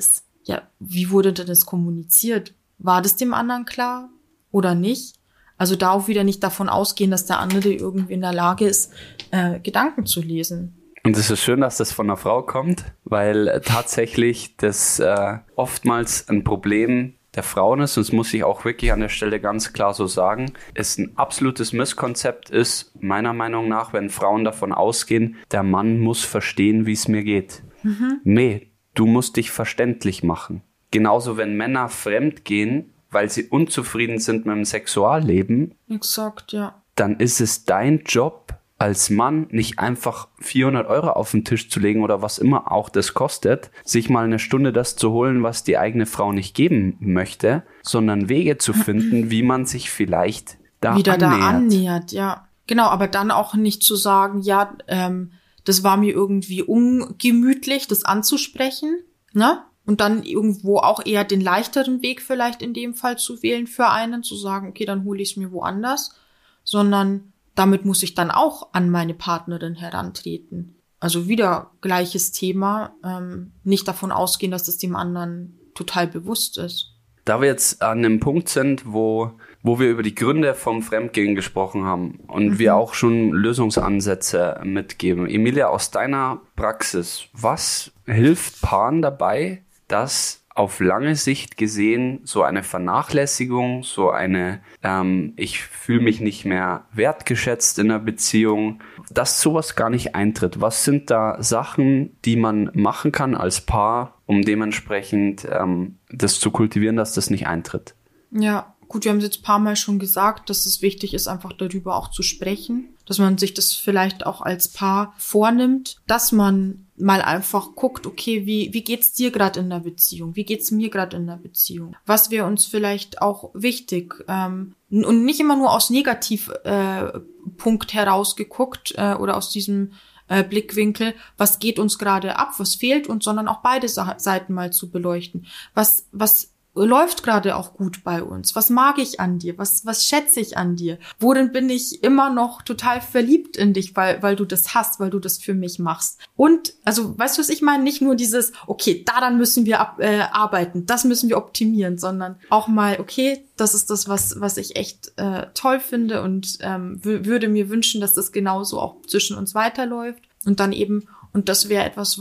Speaker 2: ja, wie wurde denn das kommuniziert? War das dem anderen klar oder nicht? Also da auch wieder nicht davon ausgehen, dass der andere irgendwie in der Lage ist, Gedanken zu lesen.
Speaker 1: Und es ist schön, dass das von einer Frau kommt, weil tatsächlich das oftmals ein Problem der Frauen ist, und das muss ich auch wirklich an der Stelle ganz klar so sagen, es ein absolutes Misskonzept ist, meiner Meinung nach, wenn Frauen davon ausgehen, der Mann muss verstehen, wie es mir geht. Nee, du musst dich verständlich machen. Genauso, wenn Männer fremd gehen, weil sie unzufrieden sind mit dem Sexualleben,
Speaker 2: Exakt, ja.
Speaker 1: dann ist es dein Job als Mann, nicht einfach 400 € auf den Tisch zu legen oder was immer auch das kostet, sich mal eine Stunde das zu holen, was die eigene Frau nicht geben möchte, sondern Wege zu finden, wie man sich vielleicht
Speaker 2: wieder da annähert, ja. Genau, aber dann auch nicht zu sagen, ja, das war mir irgendwie ungemütlich, das anzusprechen, ne? Und dann irgendwo auch eher den leichteren Weg vielleicht in dem Fall zu wählen für einen, zu sagen, okay, dann hole ich es mir woanders, sondern damit muss ich dann auch an meine Partnerin herantreten. Also wieder gleiches Thema, nicht davon ausgehen, dass es dem anderen total bewusst ist.
Speaker 1: Da wir jetzt an einem Punkt sind, wo wir über die Gründe vom Fremdgehen gesprochen haben und wir auch schon Lösungsansätze mitgeben. Emilia, aus deiner Praxis, was hilft Paaren dabei, dass auf lange Sicht gesehen so eine Vernachlässigung, so eine ich fühle mich nicht mehr wertgeschätzt in einer Beziehung, dass sowas gar nicht eintritt? Was sind da Sachen, die man machen kann als Paar, um dementsprechend das zu kultivieren, dass das nicht eintritt?
Speaker 2: Ja, gut, wir haben es jetzt ein paar Mal schon gesagt, dass es wichtig ist, einfach darüber auch zu sprechen, dass man sich das vielleicht auch als Paar vornimmt, dass man mal einfach guckt, okay, wie geht's dir gerade in der Beziehung? Wie geht's mir gerade in der Beziehung? Was wäre uns vielleicht auch wichtig? Und nicht immer nur aus Negativpunkt herausgeguckt oder aus diesem Blickwinkel, was geht uns gerade ab, was fehlt uns, sondern auch beide Seiten mal zu beleuchten. Was läuft gerade auch gut bei uns? Was mag ich an dir? Was schätze ich an dir? Worin bin ich immer noch total verliebt in dich, weil du das hast, weil du das für mich machst? Und, also, weißt du, was ich meine? Nicht nur dieses, okay, daran müssen wir arbeiten, das müssen wir optimieren, sondern auch mal, okay, das ist das, was ich echt toll finde und würde mir wünschen, dass das genauso auch zwischen uns weiterläuft. Und dann eben, und das wäre etwas,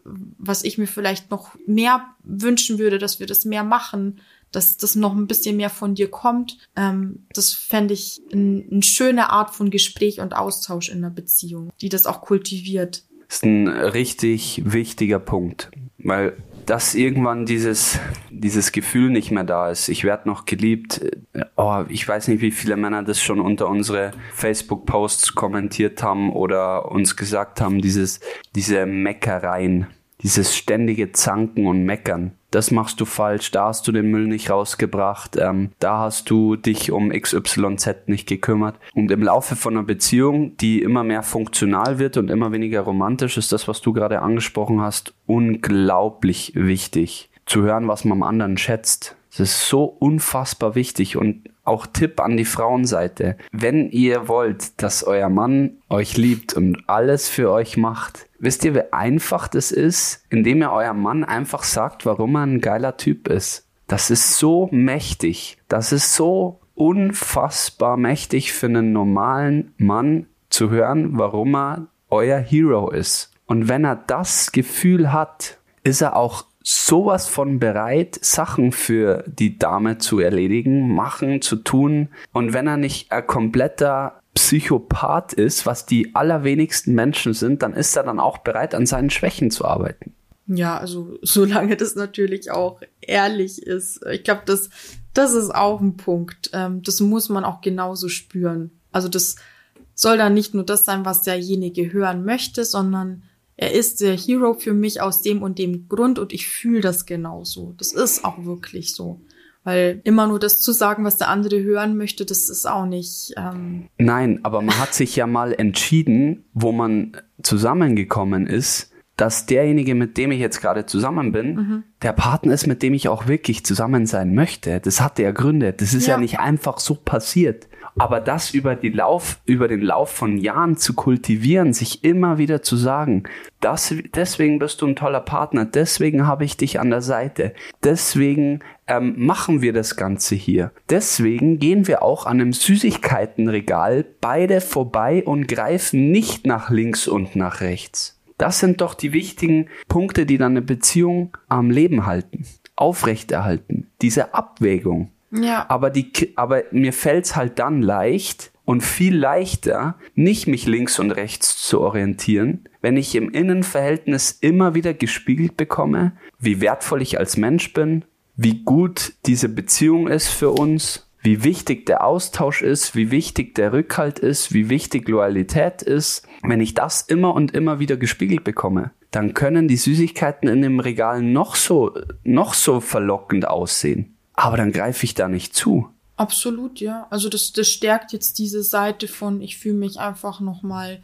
Speaker 2: was ich mir vielleicht noch mehr wünschen würde, dass wir das mehr machen, dass das noch ein bisschen mehr von dir kommt. Das fände ich eine schöne Art von Gespräch und Austausch in einer Beziehung, die das auch kultiviert.
Speaker 1: Das ist ein richtig wichtiger Punkt, weil dass irgendwann dieses Gefühl nicht mehr da ist. Ich werde noch geliebt. Oh, ich weiß nicht, wie viele Männer das schon unter unsere Facebook-Posts kommentiert haben oder uns gesagt haben, diese Meckereien, dieses ständige Zanken und Meckern. Das machst du falsch, da hast du den Müll nicht rausgebracht, da hast du dich um XYZ nicht gekümmert. Und im Laufe von einer Beziehung, die immer mehr funktional wird und immer weniger romantisch, ist das, was du gerade angesprochen hast, unglaublich wichtig. Zu hören, was man am anderen schätzt. Das ist so unfassbar wichtig. Und auch Tipp an die Frauenseite. Wenn ihr wollt, dass euer Mann euch liebt und alles für euch macht, wisst ihr, wie einfach das ist, indem ihr eurem Mann einfach sagt, warum er ein geiler Typ ist. Das ist so mächtig. Das ist so unfassbar mächtig für einen normalen Mann zu hören, warum er euer Hero ist. Und wenn er das Gefühl hat, ist er auch sowas von bereit, Sachen für die Dame zu erledigen, machen, zu tun. Und wenn er nicht ein kompletter Psychopath ist, was die allerwenigsten Menschen sind, dann ist er dann auch bereit, an seinen Schwächen zu arbeiten.
Speaker 2: Ja, also solange das natürlich auch ehrlich ist. Ich glaube, das ist auch ein Punkt. Das muss man auch genauso spüren. Also das soll dann nicht nur das sein, was derjenige hören möchte, sondern er ist der Hero für mich aus dem und dem Grund und ich fühle das genauso. Das ist auch wirklich so. Weil immer nur das zu sagen, was der andere hören möchte, das ist auch nicht...
Speaker 1: Nein, aber man hat sich ja mal entschieden, wo man zusammengekommen ist, dass derjenige, mit dem ich jetzt gerade zusammen bin, der Partner ist, mit dem ich auch wirklich zusammen sein möchte. Das hatte ja Gründe. Das ist ja nicht einfach so passiert. Aber das über den Lauf von Jahren zu kultivieren, sich immer wieder zu sagen, deswegen bist du ein toller Partner, deswegen habe ich dich an der Seite, deswegen machen wir das Ganze hier. Deswegen gehen wir auch an einem Süßigkeitenregal beide vorbei und greifen nicht nach links und nach rechts. Das sind doch die wichtigen Punkte, die dann eine Beziehung am Leben halten, aufrechterhalten. Diese Abwägung.
Speaker 2: Ja.
Speaker 1: Aber mir fällt's halt dann leicht und viel leichter, nicht mich links und rechts zu orientieren, wenn ich im Innenverhältnis immer wieder gespiegelt bekomme, wie wertvoll ich als Mensch bin, wie gut diese Beziehung ist für uns, wie wichtig der Austausch ist, wie wichtig der Rückhalt ist, wie wichtig Loyalität ist. Wenn ich das immer und immer wieder gespiegelt bekomme, dann können die Süßigkeiten in dem Regal noch so verlockend aussehen. Aber dann greife ich da nicht zu.
Speaker 2: Absolut, ja. Also das stärkt jetzt diese Seite von, ich fühle mich einfach nochmal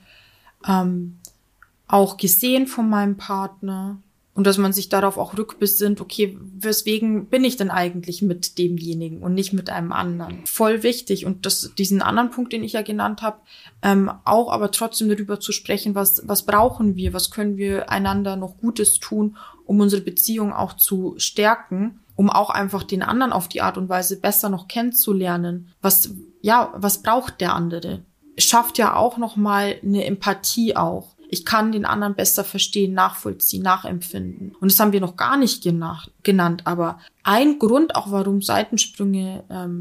Speaker 2: auch gesehen von meinem Partner. Und dass man sich darauf auch rückbesinnt, okay, weswegen bin ich denn eigentlich mit demjenigen und nicht mit einem anderen? Voll wichtig. Und diesen anderen Punkt, den ich ja genannt habe, auch aber trotzdem darüber zu sprechen, was brauchen wir, was können wir einander noch Gutes tun, um unsere Beziehung auch zu stärken, um auch einfach den anderen auf die Art und Weise besser noch kennenzulernen. Was braucht der andere? Es schafft ja auch nochmal eine Empathie auch. Ich kann den anderen besser verstehen, nachvollziehen, nachempfinden. Und das haben wir noch gar nicht genannt. Aber ein Grund auch, warum Seitensprünge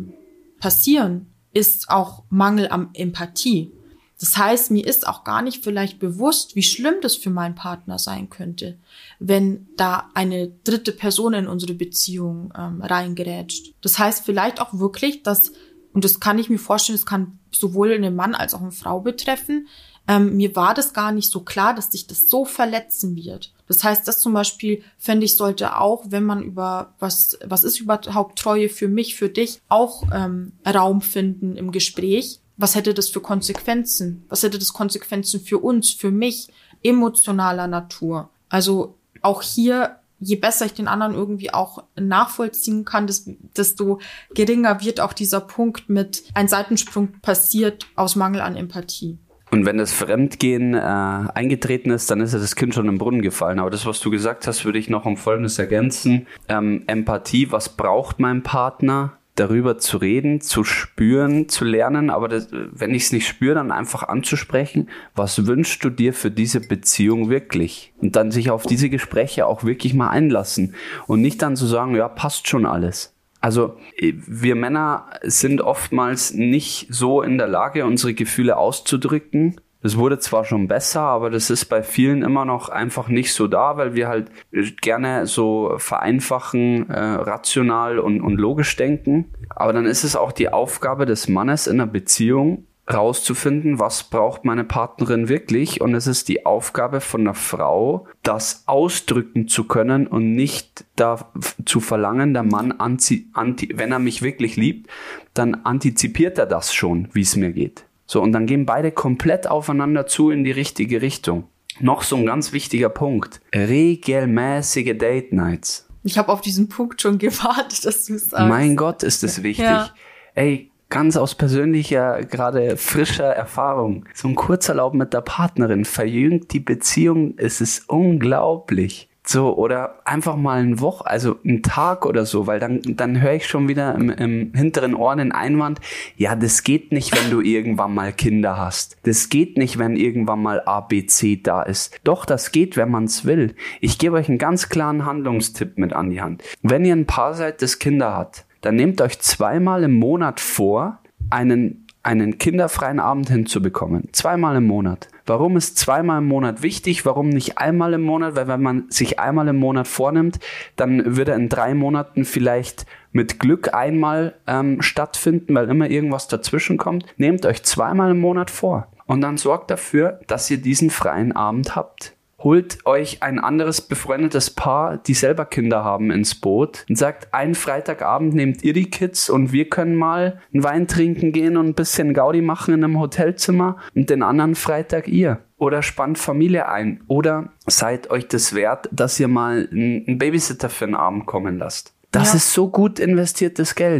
Speaker 2: passieren, ist auch Mangel an Empathie. Das heißt, mir ist auch gar nicht vielleicht bewusst, wie schlimm das für meinen Partner sein könnte, wenn da eine dritte Person in unsere Beziehung reingerätscht. Das heißt vielleicht auch wirklich, und das kann ich mir vorstellen, das kann sowohl einen Mann als auch eine Frau betreffen, mir war das gar nicht so klar, dass sich das so verletzen wird. Das heißt, das zum Beispiel, fände ich, sollte auch, wenn man über was ist überhaupt Treue für mich, für dich, auch Raum finden im Gespräch. Was hätte das für Konsequenzen? Was hätte das Konsequenzen für uns, für mich, emotionaler Natur? Also auch hier, je besser ich den anderen irgendwie auch nachvollziehen kann, desto geringer wird auch dieser Punkt mit ein Seitensprung passiert aus Mangel an Empathie.
Speaker 1: Und wenn das Fremdgehen eingetreten ist, dann ist ja das Kind schon im Brunnen gefallen. Aber das, was du gesagt hast, würde ich noch um Folgendes ergänzen. Empathie, was braucht mein Partner? Darüber zu reden, zu spüren, zu lernen, aber wenn ich es nicht spüre, dann einfach anzusprechen, was wünschst du dir für diese Beziehung wirklich? Und dann sich auf diese Gespräche auch wirklich mal einlassen und nicht dann zu sagen, ja, passt schon alles. Also wir Männer sind oftmals nicht so in der Lage, unsere Gefühle auszudrücken. Das wurde zwar schon besser, aber das ist bei vielen immer noch einfach nicht so da, weil wir halt gerne so vereinfachen, rational und logisch denken. Aber dann ist es auch die Aufgabe des Mannes in einer Beziehung, rauszufinden, was braucht meine Partnerin wirklich. Und es ist die Aufgabe von einer Frau, das ausdrücken zu können und nicht da zu verlangen, der Mann, wenn er mich wirklich liebt, dann antizipiert er das schon, wie es mir geht. So, und dann gehen beide komplett aufeinander zu in die richtige Richtung. Noch so ein ganz wichtiger Punkt. Regelmäßige Date Nights.
Speaker 2: Ich habe auf diesen Punkt schon gewartet, dass du es sagst.
Speaker 1: Mein Gott, ist das wichtig. Ja. Ey, ganz aus persönlicher, gerade frischer Erfahrung. So ein Kurzurlaub mit der Partnerin verjüngt die Beziehung. Es ist unglaublich. So, oder einfach mal also einen Tag oder so, weil dann höre ich schon wieder im hinteren Ohr den Einwand, ja, das geht nicht, wenn du irgendwann mal Kinder hast. Das geht nicht, wenn irgendwann mal ABC da ist. Doch, das geht, wenn man es will. Ich gebe euch einen ganz klaren Handlungstipp mit an die Hand. Wenn ihr ein Paar seid, das Kinder hat, dann nehmt euch 2-mal im Monat vor, einen kinderfreien Abend hinzubekommen. 2-mal im Monat. Warum ist 2-mal im Monat wichtig? Warum nicht einmal im Monat? Weil wenn man sich einmal im Monat vornimmt, dann würde in 3 Monaten vielleicht mit Glück einmal stattfinden, weil immer irgendwas dazwischen kommt. Nehmt euch 2-mal im Monat vor und dann sorgt dafür, dass ihr diesen freien Abend habt. Holt euch ein anderes befreundetes Paar, die selber Kinder haben, ins Boot und sagt, einen Freitagabend nehmt ihr die Kids und wir können mal einen Wein trinken gehen und ein bisschen Gaudi machen in einem Hotelzimmer und den anderen Freitag ihr. Oder spannt Familie ein. Oder seid euch das wert, dass ihr mal einen Babysitter für einen Abend kommen lasst. Das ist so gut investiertes Geld.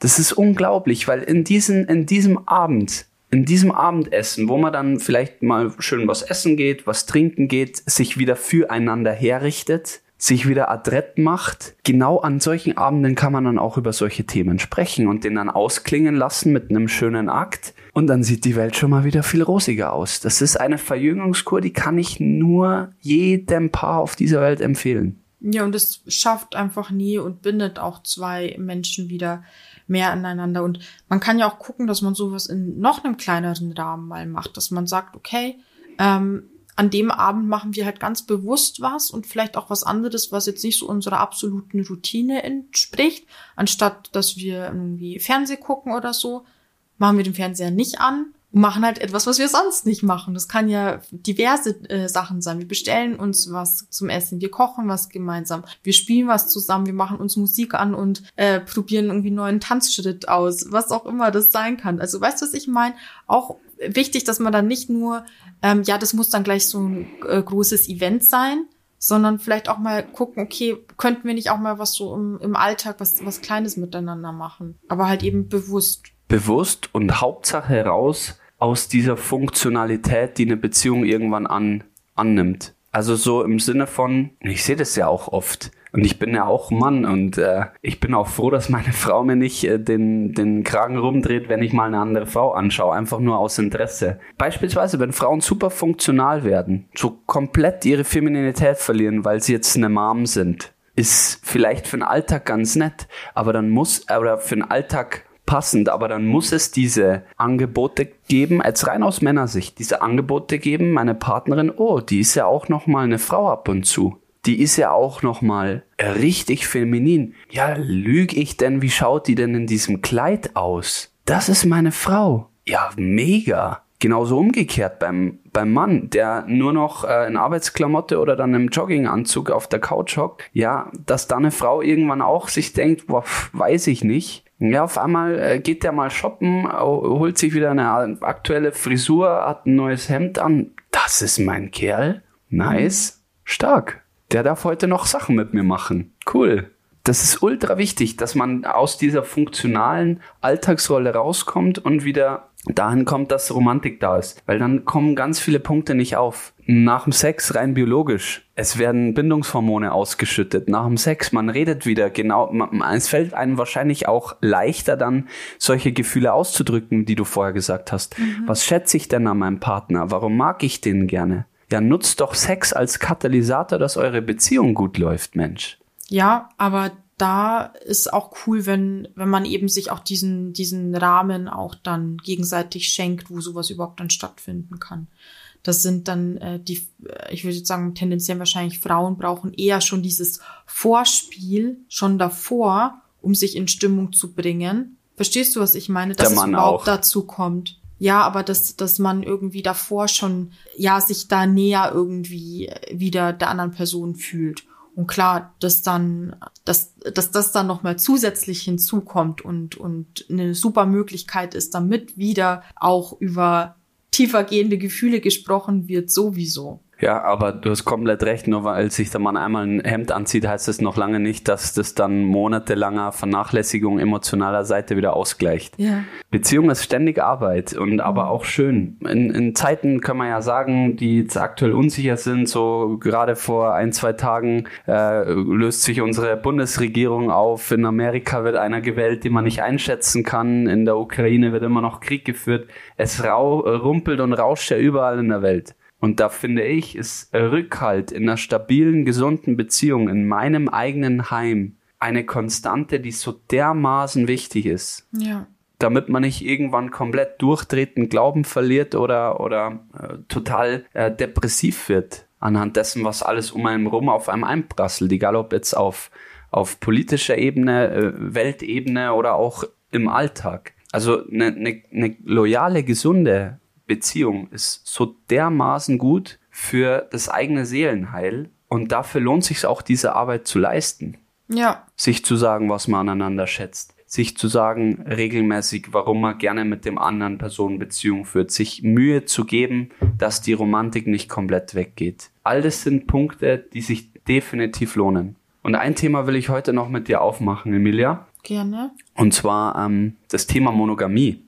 Speaker 1: Das ist unglaublich, weil in diesem Abendessen, wo man dann vielleicht mal schön was essen geht, was trinken geht, sich wieder füreinander herrichtet, sich wieder adrett macht, genau an solchen Abenden kann man dann auch über solche Themen sprechen und den dann ausklingen lassen mit einem schönen Akt. Und dann sieht die Welt schon mal wieder viel rosiger aus. Das ist eine Verjüngungskur, die kann ich nur jedem Paar auf dieser Welt empfehlen.
Speaker 2: Ja, und es schafft einfach Nähe und bindet auch zwei Menschen wieder mehr aneinander. Und man kann ja auch gucken, dass man sowas in noch einem kleineren Rahmen mal macht, dass man sagt, okay, an dem Abend machen wir halt ganz bewusst was und vielleicht auch was anderes, was jetzt nicht so unserer absoluten Routine entspricht. Anstatt, dass wir irgendwie Fernseh gucken oder so, machen wir den Fernseher nicht an und machen halt etwas, was wir sonst nicht machen. Das kann ja diverse Sachen sein. Wir bestellen uns was zum Essen, wir kochen was gemeinsam, wir spielen was zusammen, wir machen uns Musik an und probieren irgendwie einen neuen Tanzschritt aus, was auch immer das sein kann. Also weißt du, was ich meine? Auch wichtig, dass man dann nicht nur, das muss dann gleich so ein großes Event sein, sondern vielleicht auch mal gucken, okay, könnten wir nicht auch mal was so im Alltag, was Kleines miteinander machen, aber halt eben bewusst.
Speaker 1: Bewusst und Hauptsache raus aus dieser Funktionalität, die eine Beziehung irgendwann annimmt. Also so im Sinne von, ich sehe das ja auch oft und ich bin ja auch Mann und ich bin auch froh, dass meine Frau mir nicht den Kragen rumdreht, wenn ich mal eine andere Frau anschaue, einfach nur aus Interesse. Beispielsweise, wenn Frauen super funktional werden, so komplett ihre Femininität verlieren, weil sie jetzt eine Mom sind, ist vielleicht für den Alltag ganz nett, aber dann oder für den Alltag passend, aber dann muss es diese Angebote geben, als rein aus Männersicht, diese Angebote geben, meine Partnerin, oh, die ist ja auch nochmal eine Frau ab und zu. Die ist ja auch nochmal richtig feminin. Ja, lüge ich denn, wie schaut die denn in diesem Kleid aus? Das ist meine Frau. Ja, mega. Genauso umgekehrt beim Mann, der nur noch in Arbeitsklamotte oder dann im Jogginganzug auf der Couch hockt. Ja, dass da eine Frau irgendwann auch sich denkt, boah, weiß ich nicht. Ja, auf einmal geht der mal shoppen, holt sich wieder eine aktuelle Frisur, hat ein neues Hemd an. Das ist mein Kerl. Nice. Stark. Der darf heute noch Sachen mit mir machen. Cool. Das ist ultra wichtig, dass man aus dieser funktionalen Alltagsrolle rauskommt und wieder dahin kommt, dass Romantik da ist. Weil dann kommen ganz viele Punkte nicht auf. Nach dem Sex rein biologisch. Es werden Bindungshormone ausgeschüttet. Nach dem Sex, man redet wieder genau. Es fällt einem wahrscheinlich auch leichter dann, solche Gefühle auszudrücken, die du vorher gesagt hast. Mhm. Was schätze ich denn an meinem Partner? Warum mag ich den gerne? Ja, nutzt doch Sex als Katalysator, dass eure Beziehung gut läuft, Mensch.
Speaker 2: Ja, aber da ist auch cool, wenn man eben sich auch diesen Rahmen auch dann gegenseitig schenkt, wo sowas überhaupt dann stattfinden kann. Das sind dann ich würde jetzt sagen, tendenziell wahrscheinlich Frauen brauchen eher schon dieses Vorspiel schon davor, um sich in Stimmung zu bringen. Verstehst du, was ich meine? Dass es überhaupt dazu kommt. Ja, aber dass man irgendwie davor schon, sich da näher irgendwie wieder der anderen Person fühlt. Und klar, dass das dann nochmal zusätzlich hinzukommt und eine super Möglichkeit ist, damit wieder auch über tiefergehende Gefühle gesprochen wird, sowieso.
Speaker 1: Ja, aber du hast komplett recht, nur weil sich der Mann einmal ein Hemd anzieht, heißt das noch lange nicht, dass das dann monatelanger Vernachlässigung emotionaler Seite wieder ausgleicht. Ja. Beziehung ist ständig Arbeit und aber auch schön. In Zeiten kann man ja sagen, die jetzt aktuell unsicher sind, so gerade vor 1-2 Tagen löst sich unsere Bundesregierung auf, in Amerika wird einer gewählt, den man nicht einschätzen kann, in der Ukraine wird immer noch Krieg geführt, es rumpelt und rauscht ja überall in der Welt. Und da finde ich, ist Rückhalt in einer stabilen, gesunden Beziehung in meinem eigenen Heim eine Konstante, die so dermaßen wichtig ist. Ja. Damit man nicht irgendwann komplett durchdreht, den Glauben verliert oder total depressiv wird anhand dessen, was alles um einen rum auf einem einprasselt. Egal ob jetzt auf politischer Ebene, Weltebene oder auch im Alltag. Also eine loyale, gesunde Beziehung ist so dermaßen gut für das eigene Seelenheil und dafür lohnt sich auch, diese Arbeit zu leisten. Ja. Sich zu sagen, was man aneinander schätzt. Sich zu sagen, regelmäßig, warum man gerne mit dem anderen Person Beziehung führt. Sich Mühe zu geben, dass die Romantik nicht komplett weggeht. All das sind Punkte, die sich definitiv lohnen. Und ein Thema will ich heute noch mit dir aufmachen, Emilia.
Speaker 2: Gerne.
Speaker 1: Und zwar das Thema Monogamie.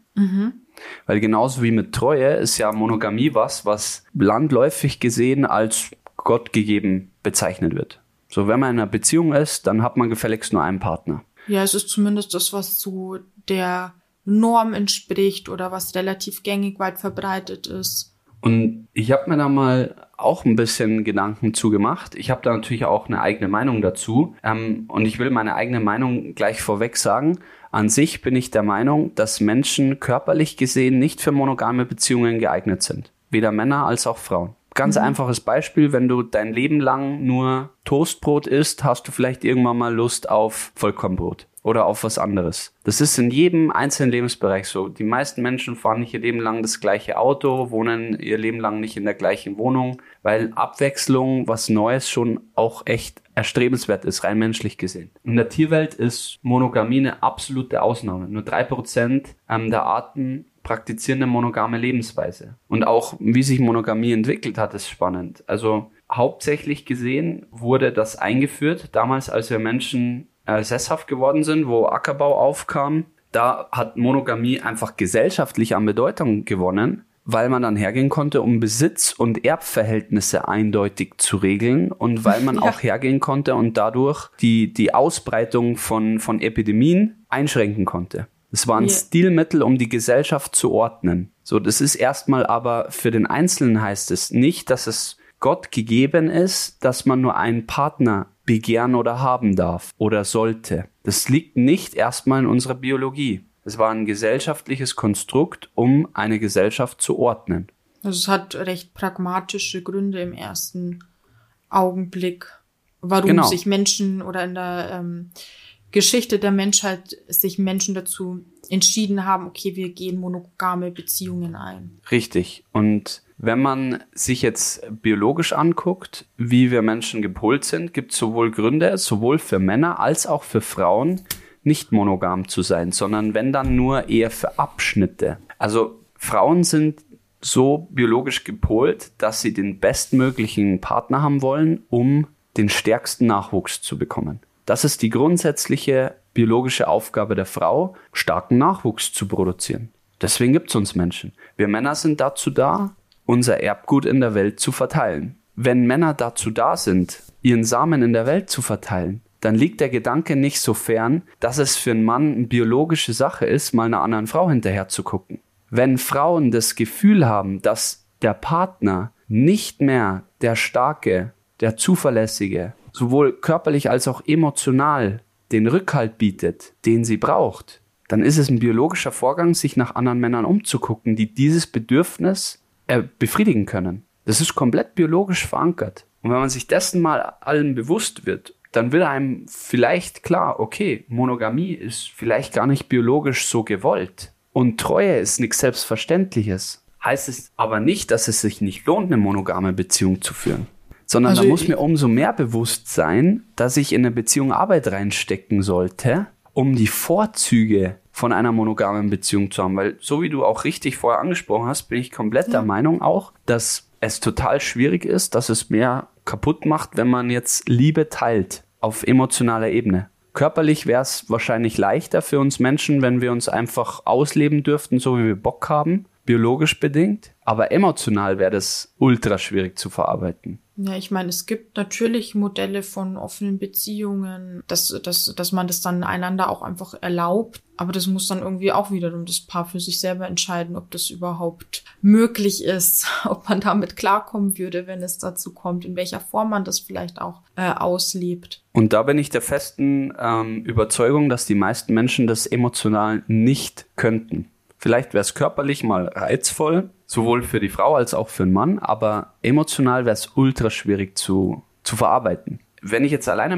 Speaker 1: Weil genauso wie mit Treue ist ja Monogamie was landläufig gesehen als Gott gegeben bezeichnet wird. So, wenn man in einer Beziehung ist, dann hat man gefälligst nur einen Partner.
Speaker 2: Ja, es ist zumindest das, was so der Norm entspricht oder was relativ gängig weit verbreitet ist.
Speaker 1: Und ich habe mir da mal auch ein bisschen Gedanken zugemacht. Ich habe da natürlich auch eine eigene Meinung dazu. Und ich will meine eigene Meinung gleich vorweg sagen. An sich bin ich der Meinung, dass Menschen körperlich gesehen nicht für monogame Beziehungen geeignet sind. Weder Männer als auch Frauen. Ganz einfaches Beispiel, wenn du dein Leben lang nur Toastbrot isst, hast du vielleicht irgendwann mal Lust auf Vollkornbrot oder auf was anderes. Das ist in jedem einzelnen Lebensbereich so. Die meisten Menschen fahren nicht ihr Leben lang das gleiche Auto, wohnen ihr Leben lang nicht in der gleichen Wohnung, weil Abwechslung, was Neues schon auch echt erstrebenswert ist, rein menschlich gesehen. In der Tierwelt ist Monogamie eine absolute Ausnahme. Nur 3% der Arten praktizieren eine monogame Lebensweise. Und auch, wie sich Monogamie entwickelt hat, ist spannend. Also hauptsächlich gesehen wurde das eingeführt, damals als wir Menschen sesshaft geworden sind, wo Ackerbau aufkam. Da hat Monogamie einfach gesellschaftlich an Bedeutung gewonnen, weil man dann hergehen konnte, um Besitz- und Erbverhältnisse eindeutig zu regeln und weil man auch hergehen konnte und dadurch die Ausbreitung von Epidemien einschränken konnte. Es war ein Stilmittel, um die Gesellschaft zu ordnen. So, das ist erstmal aber für den Einzelnen heißt es nicht, dass es Gott gegeben ist, dass man nur einen Partner begehren oder haben darf oder sollte. Das liegt nicht erstmal in unserer Biologie. Es war ein gesellschaftliches Konstrukt, um eine Gesellschaft zu ordnen.
Speaker 2: Also es hat recht pragmatische Gründe im ersten Augenblick, warum sich Menschen oder in der Geschichte der Menschheit sich Menschen dazu entschieden haben, okay, wir gehen monogame Beziehungen ein.
Speaker 1: Richtig. Und wenn man sich jetzt biologisch anguckt, wie wir Menschen gepolt sind, gibt es sowohl Gründe, sowohl für Männer als auch für Frauen, nicht monogam zu sein, sondern wenn dann nur eher für Abschnitte. Also Frauen sind so biologisch gepolt, dass sie den bestmöglichen Partner haben wollen, um den stärksten Nachwuchs zu bekommen. Das ist die grundsätzliche biologische Aufgabe der Frau, starken Nachwuchs zu produzieren. Deswegen gibt es uns Menschen. Wir Männer sind dazu da, unser Erbgut in der Welt zu verteilen. Wenn Männer dazu da sind, ihren Samen in der Welt zu verteilen, dann liegt der Gedanke nicht so fern, dass es für einen Mann eine biologische Sache ist, mal einer anderen Frau hinterher zu gucken. Wenn Frauen das Gefühl haben, dass der Partner nicht mehr der starke, der zuverlässige, sowohl körperlich als auch emotional den Rückhalt bietet, den sie braucht, dann ist es ein biologischer Vorgang, sich nach anderen Männern umzugucken, die dieses Bedürfnis befriedigen können. Das ist komplett biologisch verankert. Und wenn man sich dessen mal allen bewusst wird, dann wird einem vielleicht klar, okay, Monogamie ist vielleicht gar nicht biologisch so gewollt. Und Treue ist nichts Selbstverständliches. Heißt es aber nicht, dass es sich nicht lohnt, eine monogame Beziehung zu führen. Sondern da muss mir umso mehr bewusst sein, dass ich in eine Beziehung Arbeit reinstecken sollte, um die Vorzüge von einer monogamen Beziehung zu haben. Weil so wie du auch richtig vorher angesprochen hast, bin ich komplett der Meinung auch, dass es total schwierig ist, dass es mehr kaputt macht, wenn man jetzt Liebe teilt auf emotionaler Ebene. Körperlich wäre es wahrscheinlich leichter für uns Menschen, wenn wir uns einfach ausleben dürften, so wie wir Bock haben, biologisch bedingt. Aber emotional wäre das ultra schwierig zu verarbeiten.
Speaker 2: Ja, ich meine, es gibt natürlich Modelle von offenen Beziehungen, dass man das dann einander auch einfach erlaubt. Aber das muss dann irgendwie auch wiederum das Paar für sich selber entscheiden, ob das überhaupt möglich ist, ob man damit klarkommen würde, wenn es dazu kommt, in welcher Form man das vielleicht auch auslebt.
Speaker 1: Und da bin ich der festen Überzeugung, dass die meisten Menschen das emotional nicht könnten. Vielleicht wäre es körperlich mal reizvoll, sowohl für die Frau als auch für den Mann, aber emotional wäre es ultra schwierig zu verarbeiten. Wenn ich jetzt alleine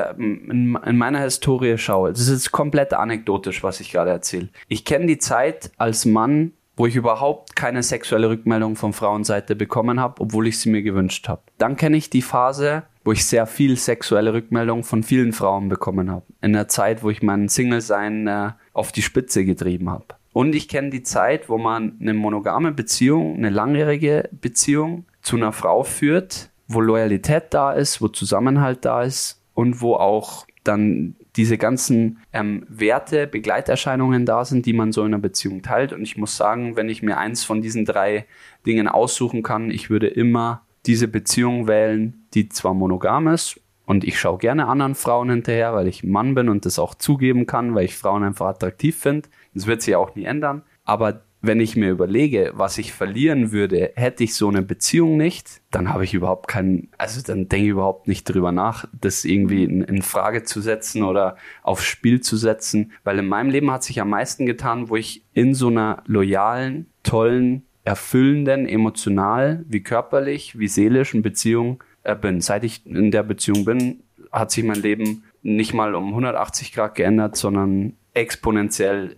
Speaker 1: in meiner Historie schaue, das ist jetzt komplett anekdotisch, was ich gerade erzähle. Ich kenne die Zeit als Mann, wo ich überhaupt keine sexuelle Rückmeldung von Frauenseite bekommen habe, obwohl ich sie mir gewünscht habe. Dann kenne ich die Phase, wo ich sehr viel sexuelle Rückmeldung von vielen Frauen bekommen habe. In der Zeit, wo ich mein Single-Sein auf die Spitze getrieben habe. Und ich kenne die Zeit, wo man eine monogame Beziehung, eine langjährige Beziehung zu einer Frau führt, wo Loyalität da ist, wo Zusammenhalt da ist und wo auch dann diese ganzen Werte, Begleiterscheinungen da sind, die man so in einer Beziehung teilt. Und ich muss sagen, wenn ich mir eins von diesen 3 Dingen aussuchen kann, ich würde immer diese Beziehung wählen, die zwar monogam ist, und ich schaue gerne anderen Frauen hinterher, weil ich ein Mann bin und das auch zugeben kann, weil ich Frauen einfach attraktiv finde. Das wird sich auch nie ändern. Aber wenn ich mir überlege, was ich verlieren würde, hätte ich so eine Beziehung nicht, dann habe ich überhaupt dann denke ich überhaupt nicht drüber nach, das irgendwie in Frage zu setzen oder aufs Spiel zu setzen. Weil in meinem Leben hat sich am meisten getan, wo ich in so einer loyalen, tollen, erfüllenden, emotional, wie körperlich, wie seelischen Beziehung bin. Seit ich in der Beziehung bin, hat sich mein Leben nicht mal um 180 Grad geändert, sondern exponentiell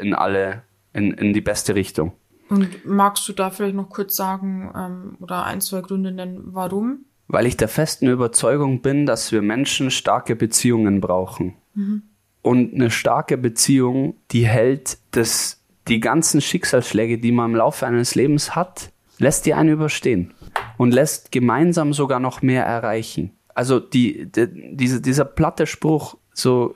Speaker 1: in die beste Richtung.
Speaker 2: Und magst du da vielleicht noch kurz sagen oder 1, 2 Gründe nennen, warum?
Speaker 1: Weil ich der festen Überzeugung bin, dass wir Menschen starke Beziehungen brauchen. Mhm. Und eine starke Beziehung, die hält die ganzen Schicksalsschläge, die man im Laufe eines Lebens hat, lässt die einen überstehen und lässt gemeinsam sogar noch mehr erreichen. Also dieser platte Spruch, so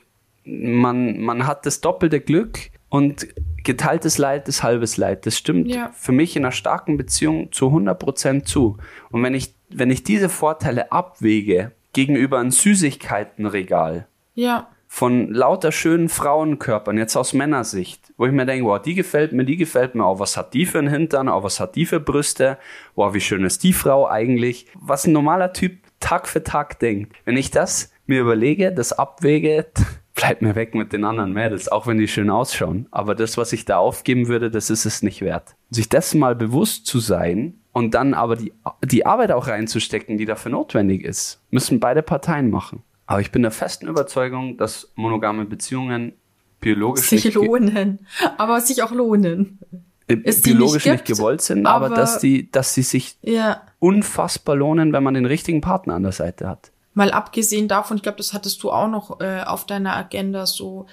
Speaker 1: man hat das doppelte Glück und geteiltes Leid ist halbes Leid. Das stimmt für mich in einer starken Beziehung zu 100% zu. Und wenn ich diese Vorteile abwäge gegenüber einem Süßigkeitenregal von lauter schönen Frauenkörpern, jetzt aus Männersicht, wo ich mir denke, wow, die gefällt mir, oh, was hat die für einen Hintern, oh, was hat die für Brüste, wow, wie schön ist die Frau eigentlich, was ein normaler Typ Tag für Tag denkt. Wenn ich das mir überlege, das abwäge, bleibt mir weg mit den anderen Mädels, auch wenn die schön ausschauen. Aber das, was ich da aufgeben würde, das ist es nicht wert. Sich dessen mal bewusst zu sein und dann aber die Arbeit auch reinzustecken, die dafür notwendig ist, müssen beide Parteien machen. Aber ich bin der festen Überzeugung, dass monogame Beziehungen biologisch
Speaker 2: sich lohnen, aber sich auch lohnen.
Speaker 1: Biologisch nicht gewollt sind, aber dass sie sich unfassbar lohnen, wenn man den richtigen Partner an der Seite hat.
Speaker 2: Mal abgesehen davon, ich glaube, das hattest du auch noch auf deiner Agenda, so,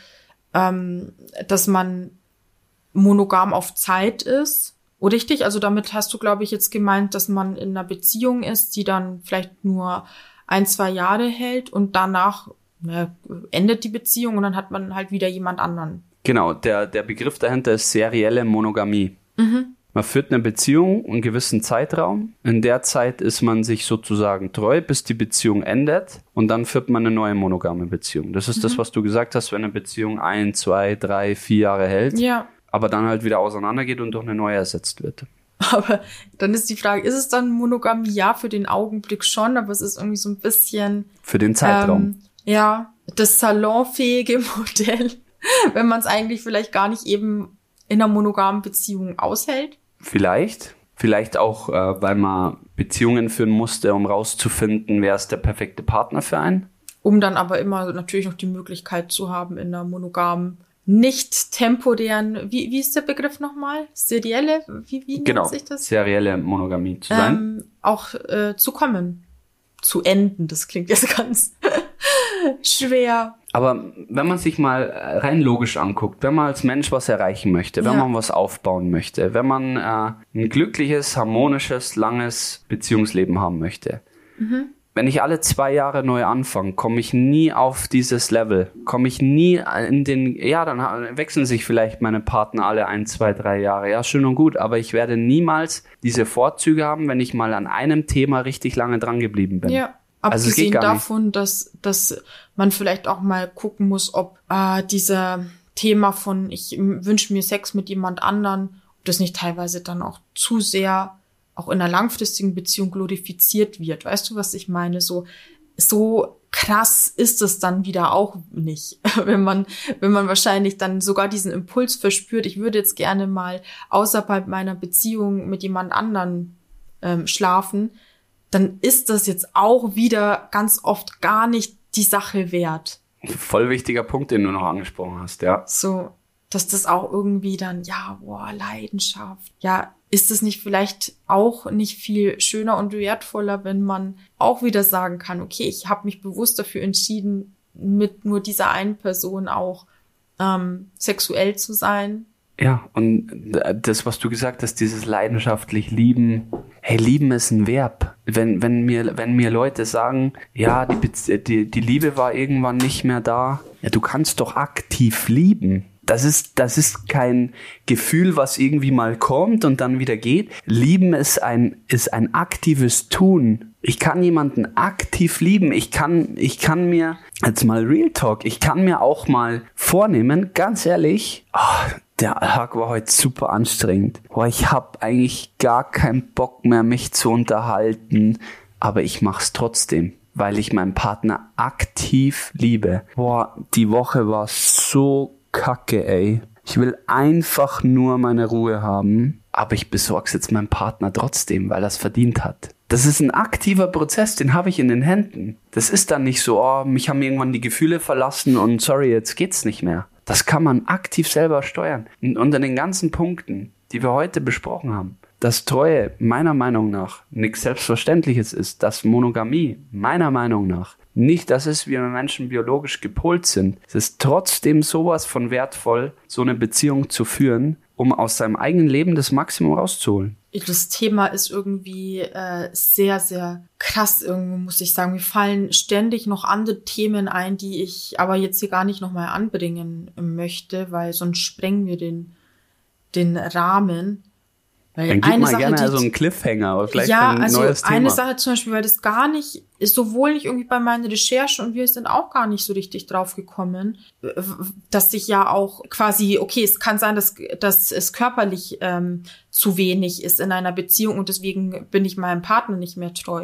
Speaker 2: dass man monogam auf Zeit ist. Oh, richtig? Also damit hast du, glaube ich, jetzt gemeint, dass man in einer Beziehung ist, die dann vielleicht nur 1, 2 Jahre hält und danach endet die Beziehung und dann hat man halt wieder jemand anderen.
Speaker 1: Genau, der Begriff dahinter ist serielle Monogamie. Mhm. Man führt eine Beziehung einen gewissen Zeitraum. In der Zeit ist man sich sozusagen treu, bis die Beziehung endet. Und dann führt man eine neue monogame Beziehung. Das ist das, was du gesagt hast, wenn eine Beziehung 1, 2, 3, 4 Jahre hält. Ja. Aber dann halt wieder auseinandergeht und durch eine neue ersetzt wird.
Speaker 2: Aber dann ist die Frage, ist es dann Monogamie? Ja, für den Augenblick schon, aber es ist irgendwie so ein bisschen...
Speaker 1: Für den Zeitraum.
Speaker 2: Das salonfähige Modell, wenn man es eigentlich vielleicht gar nicht eben in einer monogamen Beziehung aushält.
Speaker 1: Vielleicht auch, weil man Beziehungen führen musste, um rauszufinden, wer ist der perfekte Partner für einen.
Speaker 2: Um dann aber immer natürlich noch die Möglichkeit zu haben, in einer monogamen, nicht temporären, wie ist der Begriff nochmal? Serielle? Wie nennt sich das?
Speaker 1: Serielle Monogamie zu sein.
Speaker 2: Auch zu kommen. Zu enden, das klingt jetzt ganz schwer.
Speaker 1: Aber wenn man sich mal rein logisch anguckt, wenn man als Mensch was erreichen möchte, wenn man was aufbauen möchte, wenn man ein glückliches, harmonisches, langes Beziehungsleben haben möchte, wenn ich alle 2 Jahre neu anfange, komme ich nie auf dieses Level, komme ich nie dann wechseln sich vielleicht meine Partner alle 1, 2, 3 Jahre, ja, schön und gut, aber ich werde niemals diese Vorzüge haben, wenn ich mal an einem Thema richtig lange dran geblieben bin. Ja.
Speaker 2: Abgesehen davon, dass man vielleicht auch mal gucken muss, ob dieser Thema von ich wünsche mir Sex mit jemand anderen, ob das nicht teilweise dann auch zu sehr auch in einer langfristigen Beziehung glorifiziert wird. Weißt du, was ich meine? So krass ist es dann wieder auch nicht, wenn man wahrscheinlich dann sogar diesen Impuls verspürt, ich würde jetzt gerne mal außerhalb meiner Beziehung mit jemand anderen schlafen, dann ist das jetzt auch wieder ganz oft gar nicht die Sache wert.
Speaker 1: Voll wichtiger Punkt, den du noch angesprochen hast, ja.
Speaker 2: So, dass das auch irgendwie dann, Leidenschaft. Ja, ist es nicht vielleicht auch nicht viel schöner und wertvoller, wenn man auch wieder sagen kann, okay, ich habe mich bewusst dafür entschieden, mit nur dieser einen Person auch sexuell zu sein.
Speaker 1: Ja, und das, was du gesagt hast, dieses leidenschaftlich Lieben, hey, Lieben ist ein Verb. Wenn mir Leute sagen, ja, die Liebe war irgendwann nicht mehr da, Ja, du kannst doch aktiv lieben. Das ist kein Gefühl, was irgendwie mal kommt und dann wieder geht. Lieben ist ein aktives Tun. Ich kann jemanden aktiv lieben. Ich kann mir, jetzt mal Real Talk, ich kann mir auch mal vornehmen, ganz ehrlich, der Tag war heute super anstrengend. Ich habe eigentlich gar keinen Bock mehr, mich zu unterhalten, aber ich mach's trotzdem, weil ich meinen Partner aktiv liebe. Die Woche war so kacke, ey. Ich will einfach nur meine Ruhe haben, aber ich besorg's jetzt meinem Partner trotzdem, weil er es verdient hat. Das ist ein aktiver Prozess, den habe ich in den Händen. Das ist dann nicht so, mich haben irgendwann die Gefühle verlassen und sorry, jetzt geht's nicht mehr. Das kann man aktiv selber steuern. Und unter den ganzen Punkten, die wir heute besprochen haben, dass Treue meiner Meinung nach nichts Selbstverständliches ist, dass Monogamie meiner Meinung nach nicht das ist, wie wir Menschen biologisch gepolt sind. Es ist trotzdem sowas von wertvoll, so eine Beziehung zu führen, um aus seinem eigenen Leben das Maximum rauszuholen.
Speaker 2: Das Thema ist irgendwie sehr, sehr krass irgendwo, muss ich sagen. Mir fallen ständig noch andere Themen ein, die ich aber jetzt hier gar nicht nochmal anbringen möchte, weil sonst sprengen wir den Rahmen. Weil
Speaker 1: dann gib mal gerne so einen Cliffhanger oder vielleicht ein neues Thema.
Speaker 2: Eine Sache zum Beispiel, weil das gar nicht, ist sowohl nicht irgendwie bei meinen Recherchen und wir sind auch gar nicht so richtig drauf gekommen, dass sich ja auch quasi, okay, es kann sein, dass es körperlich zu wenig ist in einer Beziehung und deswegen bin ich meinem Partner nicht mehr treu.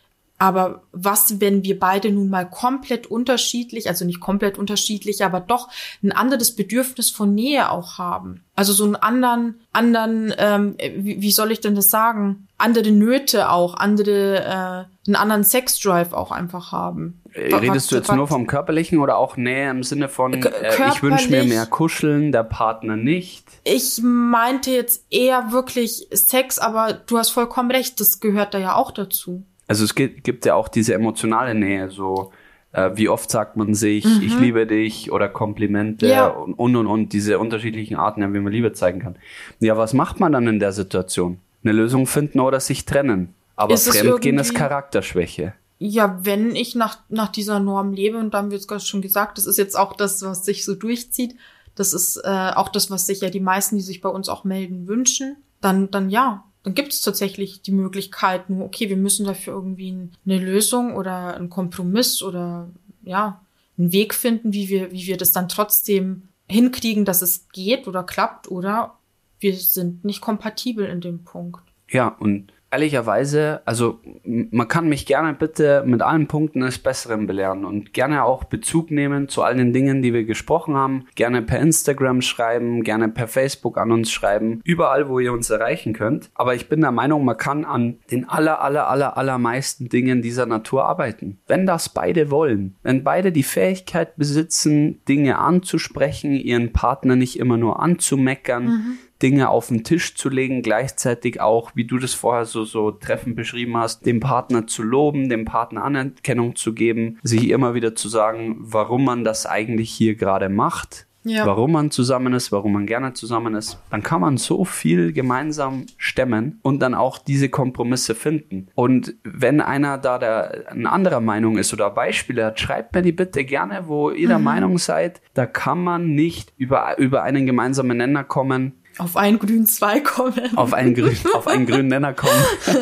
Speaker 2: Aber was, wenn wir beide nun mal komplett unterschiedlich, also nicht komplett unterschiedlich, aber doch ein anderes Bedürfnis von Nähe auch haben? Also so einen anderen, wie soll ich denn das sagen? Andere Nöte auch, einen anderen Sexdrive auch einfach haben.
Speaker 1: Redest du jetzt nur vom Körperlichen oder auch Nähe im Sinne von, ich wünsche mir mehr Kuscheln, der Partner nicht?
Speaker 2: Ich meinte jetzt eher wirklich Sex, aber du hast vollkommen recht, das gehört da ja auch dazu.
Speaker 1: Also es gibt ja auch diese emotionale Nähe, so wie oft sagt man sich, ich liebe dich oder Komplimente und diese unterschiedlichen Arten, wie man Liebe zeigen kann. Ja, was macht man dann in der Situation? Eine Lösung finden oder sich trennen? Aber Fremdgehen ist Charakterschwäche.
Speaker 2: Ja, wenn ich nach dieser Norm lebe, und da haben wir jetzt gerade schon gesagt, das ist jetzt auch das, was sich so durchzieht, das ist auch das, was sich ja die meisten, die sich bei uns auch melden, wünschen, dann gibt es tatsächlich die Möglichkeit, nur okay, wir müssen dafür irgendwie eine Lösung oder einen Kompromiss oder einen Weg finden, wie wir das dann trotzdem hinkriegen, dass es geht oder klappt oder wir sind nicht kompatibel in dem Punkt.
Speaker 1: Ja, und ehrlicherweise, also man kann mich gerne bitte mit allen Punkten des Besseren belehren und gerne auch Bezug nehmen zu all den Dingen, die wir gesprochen haben. Gerne per Instagram schreiben, gerne per Facebook an uns schreiben, überall, wo ihr uns erreichen könnt. Aber ich bin der Meinung, man kann an den allermeisten Dingen dieser Natur arbeiten. Wenn das beide wollen, wenn beide die Fähigkeit besitzen, Dinge anzusprechen, ihren Partner nicht immer nur anzumeckern, Dinge auf den Tisch zu legen, gleichzeitig auch, wie du das vorher so treffend beschrieben hast, dem Partner zu loben, dem Partner Anerkennung zu geben, sich immer wieder zu sagen, warum man das eigentlich hier gerade macht, warum man zusammen ist, warum man gerne zusammen ist, dann kann man so viel gemeinsam stemmen und dann auch diese Kompromisse finden. Und wenn einer da eine anderer Meinung ist oder Beispiele hat, schreibt mir die bitte gerne, wo ihr der Meinung seid, da kann man nicht über einen gemeinsamen Nenner kommen,
Speaker 2: auf einen grünen Zweig kommen.
Speaker 1: Auf einen grünen Nenner kommen.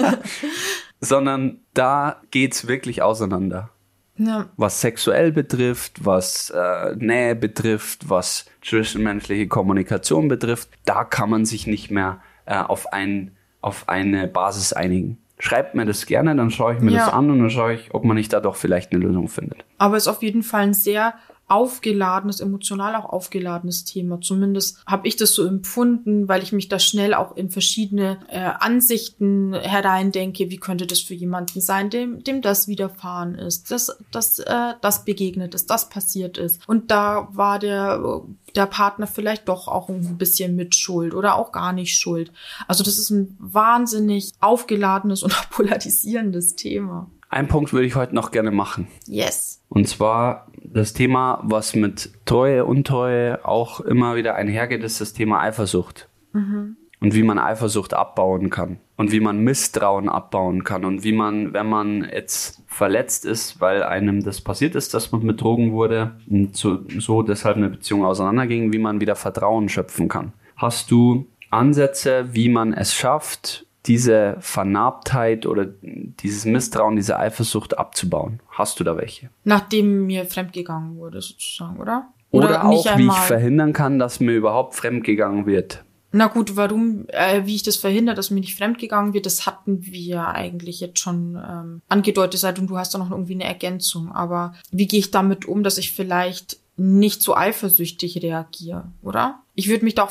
Speaker 1: Sondern da geht's wirklich auseinander. Ja. Was sexuell betrifft, was Nähe betrifft, was zwischenmenschliche Kommunikation betrifft, da kann man sich nicht mehr auf eine Basis einigen. Schreibt mir das gerne, dann schaue ich mir das an und dann schaue ich, ob man nicht da doch vielleicht eine Lösung findet.
Speaker 2: Aber es ist auf jeden Fall ein sehr aufgeladenes, emotional auch aufgeladenes Thema. Zumindest habe ich das so empfunden, weil ich mich da schnell auch in verschiedene Ansichten hereindenke. Wie könnte das für jemanden sein, dem das widerfahren ist, das begegnet ist, das passiert ist. Und da war der Partner vielleicht doch auch ein bisschen mit Schuld oder auch gar nicht schuld. Also das ist ein wahnsinnig aufgeladenes und auch polarisierendes Thema.
Speaker 1: Einen Punkt würde ich heute noch gerne machen.
Speaker 2: Yes.
Speaker 1: Und zwar das Thema, was mit Treue, Untreue auch immer wieder einhergeht, ist das Thema Eifersucht. Und wie man Eifersucht abbauen kann. und wie man Misstrauen abbauen kann und wie man, wenn man jetzt verletzt ist, weil einem das passiert ist, dass man betrogen wurde und so deshalb eine Beziehung auseinanderging, wie man wieder Vertrauen schöpfen kann. Hast du Ansätze, wie man es schafft, diese Vernarbtheit oder dieses Misstrauen, diese Eifersucht abzubauen? Hast du da welche?
Speaker 2: Nachdem mir fremdgegangen wurde, sozusagen, oder?
Speaker 1: Oder auch, wie ich verhindern kann, dass mir überhaupt fremdgegangen wird.
Speaker 2: Na gut, wie ich das verhindere, dass mir nicht fremdgegangen wird, das hatten wir eigentlich jetzt schon angedeutet, und du hast da noch irgendwie eine Ergänzung. Aber wie gehe ich damit um, dass ich vielleicht nicht so eifersüchtig reagiere, oder? Ich würde mich da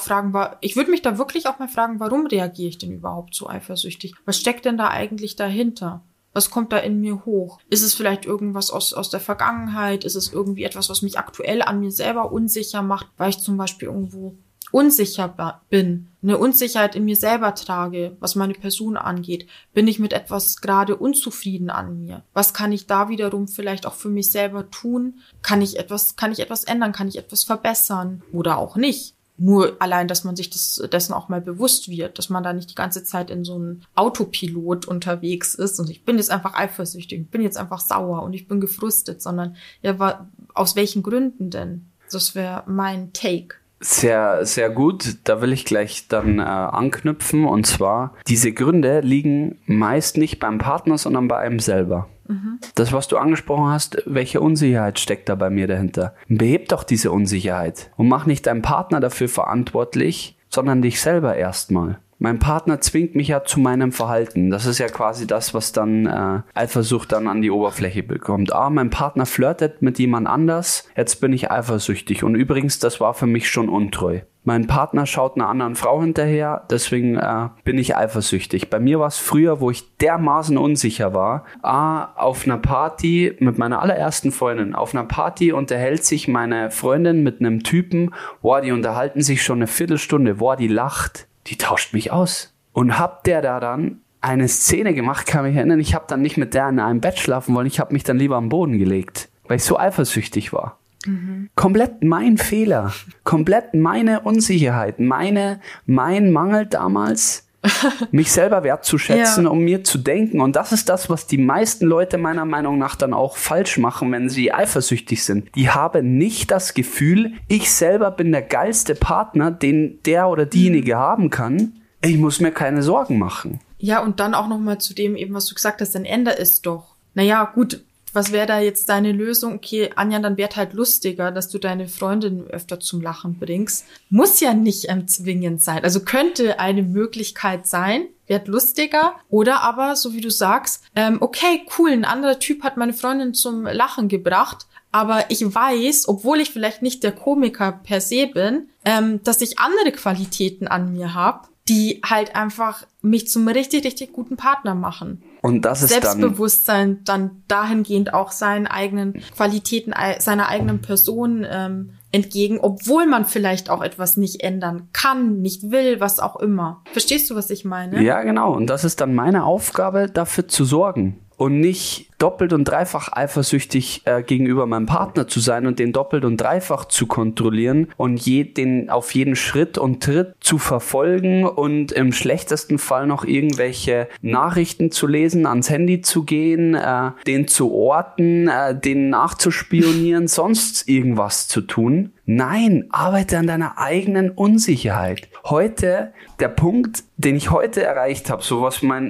Speaker 2: wirklich auch mal fragen, warum reagiere ich denn überhaupt so eifersüchtig? Was steckt denn da eigentlich dahinter? Was kommt da in mir hoch? Ist es vielleicht irgendwas aus der Vergangenheit? Ist es irgendwie etwas, was mich aktuell an mir selber unsicher macht, weil ich zum Beispiel irgendwo unsicher bin, eine Unsicherheit in mir selber trage, was meine Person angeht? Bin ich mit etwas gerade unzufrieden an mir? Was kann ich da wiederum vielleicht auch für mich selber tun? Kann ich etwas ändern? Kann ich etwas verbessern? Oder auch nicht? Nur allein, dass man sich dessen auch mal bewusst wird, dass man da nicht die ganze Zeit in so einem Autopilot unterwegs ist und ich bin jetzt einfach eifersüchtig, ich bin jetzt einfach sauer und ich bin gefrustet, sondern ja, aus welchen Gründen denn? Das wäre mein Take.
Speaker 1: Sehr, sehr gut. Da will ich gleich dann anknüpfen. Und zwar, diese Gründe liegen meist nicht beim Partner, sondern bei einem selber. Das, was du angesprochen hast, welche Unsicherheit steckt da bei mir dahinter? Beheb doch diese Unsicherheit und mach nicht deinen Partner dafür verantwortlich, sondern dich selber erstmal. Mein Partner zwingt mich ja zu meinem Verhalten. Das ist ja quasi das, was dann Eifersucht dann an die Oberfläche bekommt. Mein Partner flirtet mit jemand anders, jetzt bin ich eifersüchtig. Und übrigens, das war für mich schon untreu. Mein Partner schaut einer anderen Frau hinterher, deswegen bin ich eifersüchtig. Bei mir war es früher, wo ich dermaßen unsicher war, auf einer Party mit meiner allerersten Freundin, auf einer Party unterhält sich meine Freundin mit einem Typen, die unterhalten sich schon eine Viertelstunde, die lacht. Die tauscht mich aus. Und hab der da dann eine Szene gemacht, kann mich erinnern, ich habe dann nicht mit der in einem Bett schlafen wollen, ich habe mich dann lieber am Boden gelegt, weil ich so eifersüchtig war. Komplett mein Fehler, komplett meine Unsicherheit, mein Mangel damals, mich selber wertzuschätzen, um mir zu denken. Und das ist das, was die meisten Leute meiner Meinung nach dann auch falsch machen, wenn sie eifersüchtig sind. Die haben nicht das Gefühl, ich selber bin der geilste Partner, den der oder diejenige haben kann. Ich muss mir keine Sorgen machen.
Speaker 2: Ja, und dann auch nochmal zu dem eben, was du gesagt hast, dann ändere es doch. Naja, gut, was wäre da jetzt deine Lösung? Okay, Anja, dann wäre halt lustiger, dass du deine Freundin öfter zum Lachen bringst. Muss ja nicht zwingend sein. Also könnte eine Möglichkeit sein, wird lustiger. Oder aber, so wie du sagst, okay, cool, ein anderer Typ hat meine Freundin zum Lachen gebracht. Aber ich weiß, obwohl ich vielleicht nicht der Komiker per se bin, dass ich andere Qualitäten an mir habe, die halt einfach mich zum richtig, richtig guten Partner machen.
Speaker 1: Und das ist
Speaker 2: Selbstbewusstsein dann dahingehend auch seinen eigenen Qualitäten, seiner eigenen Person entgegen, obwohl man vielleicht auch etwas nicht ändern kann, nicht will, was auch immer. Verstehst du, was ich meine?
Speaker 1: Ja, genau. Und das ist dann meine Aufgabe, dafür zu sorgen. Und nicht doppelt und dreifach eifersüchtig gegenüber meinem Partner zu sein und den doppelt und dreifach zu kontrollieren und den auf jeden Schritt und Tritt zu verfolgen und im schlechtesten Fall noch irgendwelche Nachrichten zu lesen, ans Handy zu gehen, den zu orten, den nachzuspionieren, sonst irgendwas zu tun. Nein, arbeite an deiner eigenen Unsicherheit. Heute, der Punkt, den ich heute erreicht habe, so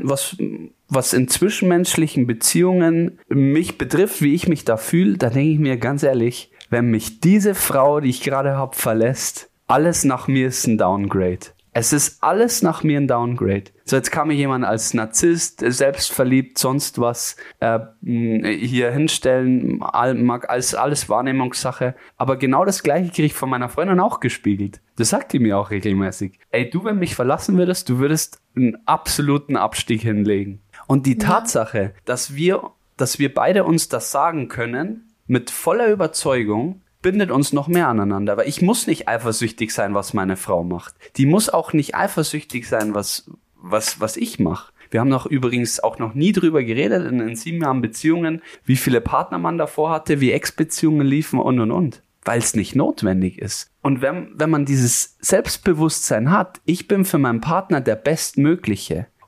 Speaker 1: was in zwischenmenschlichen Beziehungen mich betrifft, wie ich mich da fühle, da denke ich mir ganz ehrlich, wenn mich diese Frau, die ich gerade habe, verlässt, alles nach mir ist ein Downgrade. Es ist alles nach mir ein Downgrade. So, jetzt kann mich jemand als Narzisst, selbstverliebt, sonst was hier hinstellen, mag als alles Wahrnehmungssache. Aber genau das Gleiche kriege ich von meiner Freundin auch gespiegelt. Das sagt die mir auch regelmäßig. Ey, du, wenn mich verlassen würdest, du würdest einen absoluten Abstieg hinlegen. Und die Tatsache, dass wir beide uns das sagen können, mit voller Überzeugung, bindet uns noch mehr aneinander. Weil ich muss nicht eifersüchtig sein, was meine Frau macht. Die muss auch nicht eifersüchtig sein, was ich mache. Wir haben übrigens auch noch nie drüber geredet in 7 Jahren Beziehungen, wie viele Partner man davor hatte, wie Ex-Beziehungen liefen und. Weil es nicht notwendig ist. Und wenn man dieses Selbstbewusstsein hat, ich bin für meinen Partner der Bestmögliche.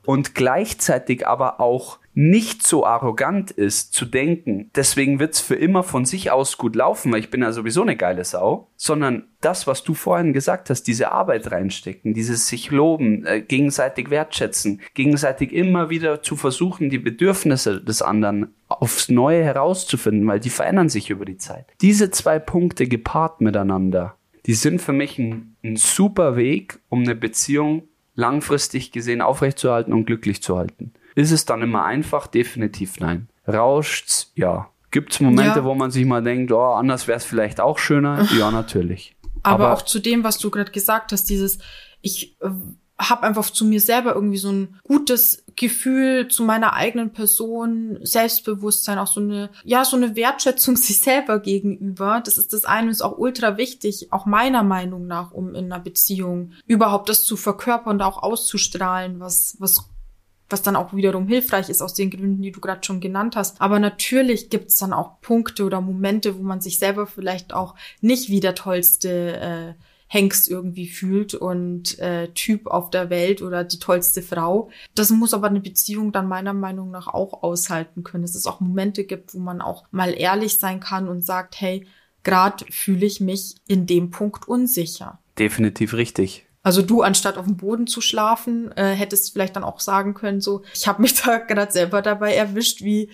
Speaker 1: und gleichzeitig aber auch nicht so arrogant ist, zu denken, deswegen wird's für immer von sich aus gut laufen, weil ich bin ja sowieso eine geile Sau, sondern das, was du vorhin gesagt hast, diese Arbeit reinstecken, dieses sich loben, gegenseitig wertschätzen, gegenseitig immer wieder zu versuchen, die Bedürfnisse des anderen aufs Neue herauszufinden, weil die verändern sich über die Zeit. Diese 2 Punkte gepaart miteinander, die sind für mich ein super Weg, um eine Beziehung langfristig gesehen aufrechtzuerhalten und glücklich zu halten. Ist es dann immer einfach? Definitiv nein. Rauscht's? Ja. Gibt's Momente, wo man sich mal denkt, oh, anders wäre es vielleicht auch schöner? Ja, natürlich.
Speaker 2: Aber auch zu dem, was du gerade gesagt hast, ich habe einfach zu mir selber irgendwie so ein gutes Gefühl zu meiner eigenen Person, Selbstbewusstsein, auch so eine Wertschätzung sich selber gegenüber. Das ist das eine, ist auch ultra wichtig, auch meiner Meinung nach, um in einer Beziehung überhaupt das zu verkörpern und auch auszustrahlen, was dann auch wiederum hilfreich ist aus den Gründen, die du gerade schon genannt hast. Aber natürlich gibt's dann auch Punkte oder Momente, wo man sich selber vielleicht auch nicht wie der tollste Hengst irgendwie fühlt und Typ auf der Welt oder die tollste Frau. Das muss aber eine Beziehung dann meiner Meinung nach auch aushalten können. Dass es auch Momente gibt, wo man auch mal ehrlich sein kann und sagt, hey, gerade fühle ich mich in dem Punkt unsicher.
Speaker 1: Definitiv richtig.
Speaker 2: Also du, anstatt auf dem Boden zu schlafen, hättest vielleicht dann auch sagen können, so, ich habe mich da gerade selber dabei erwischt, wie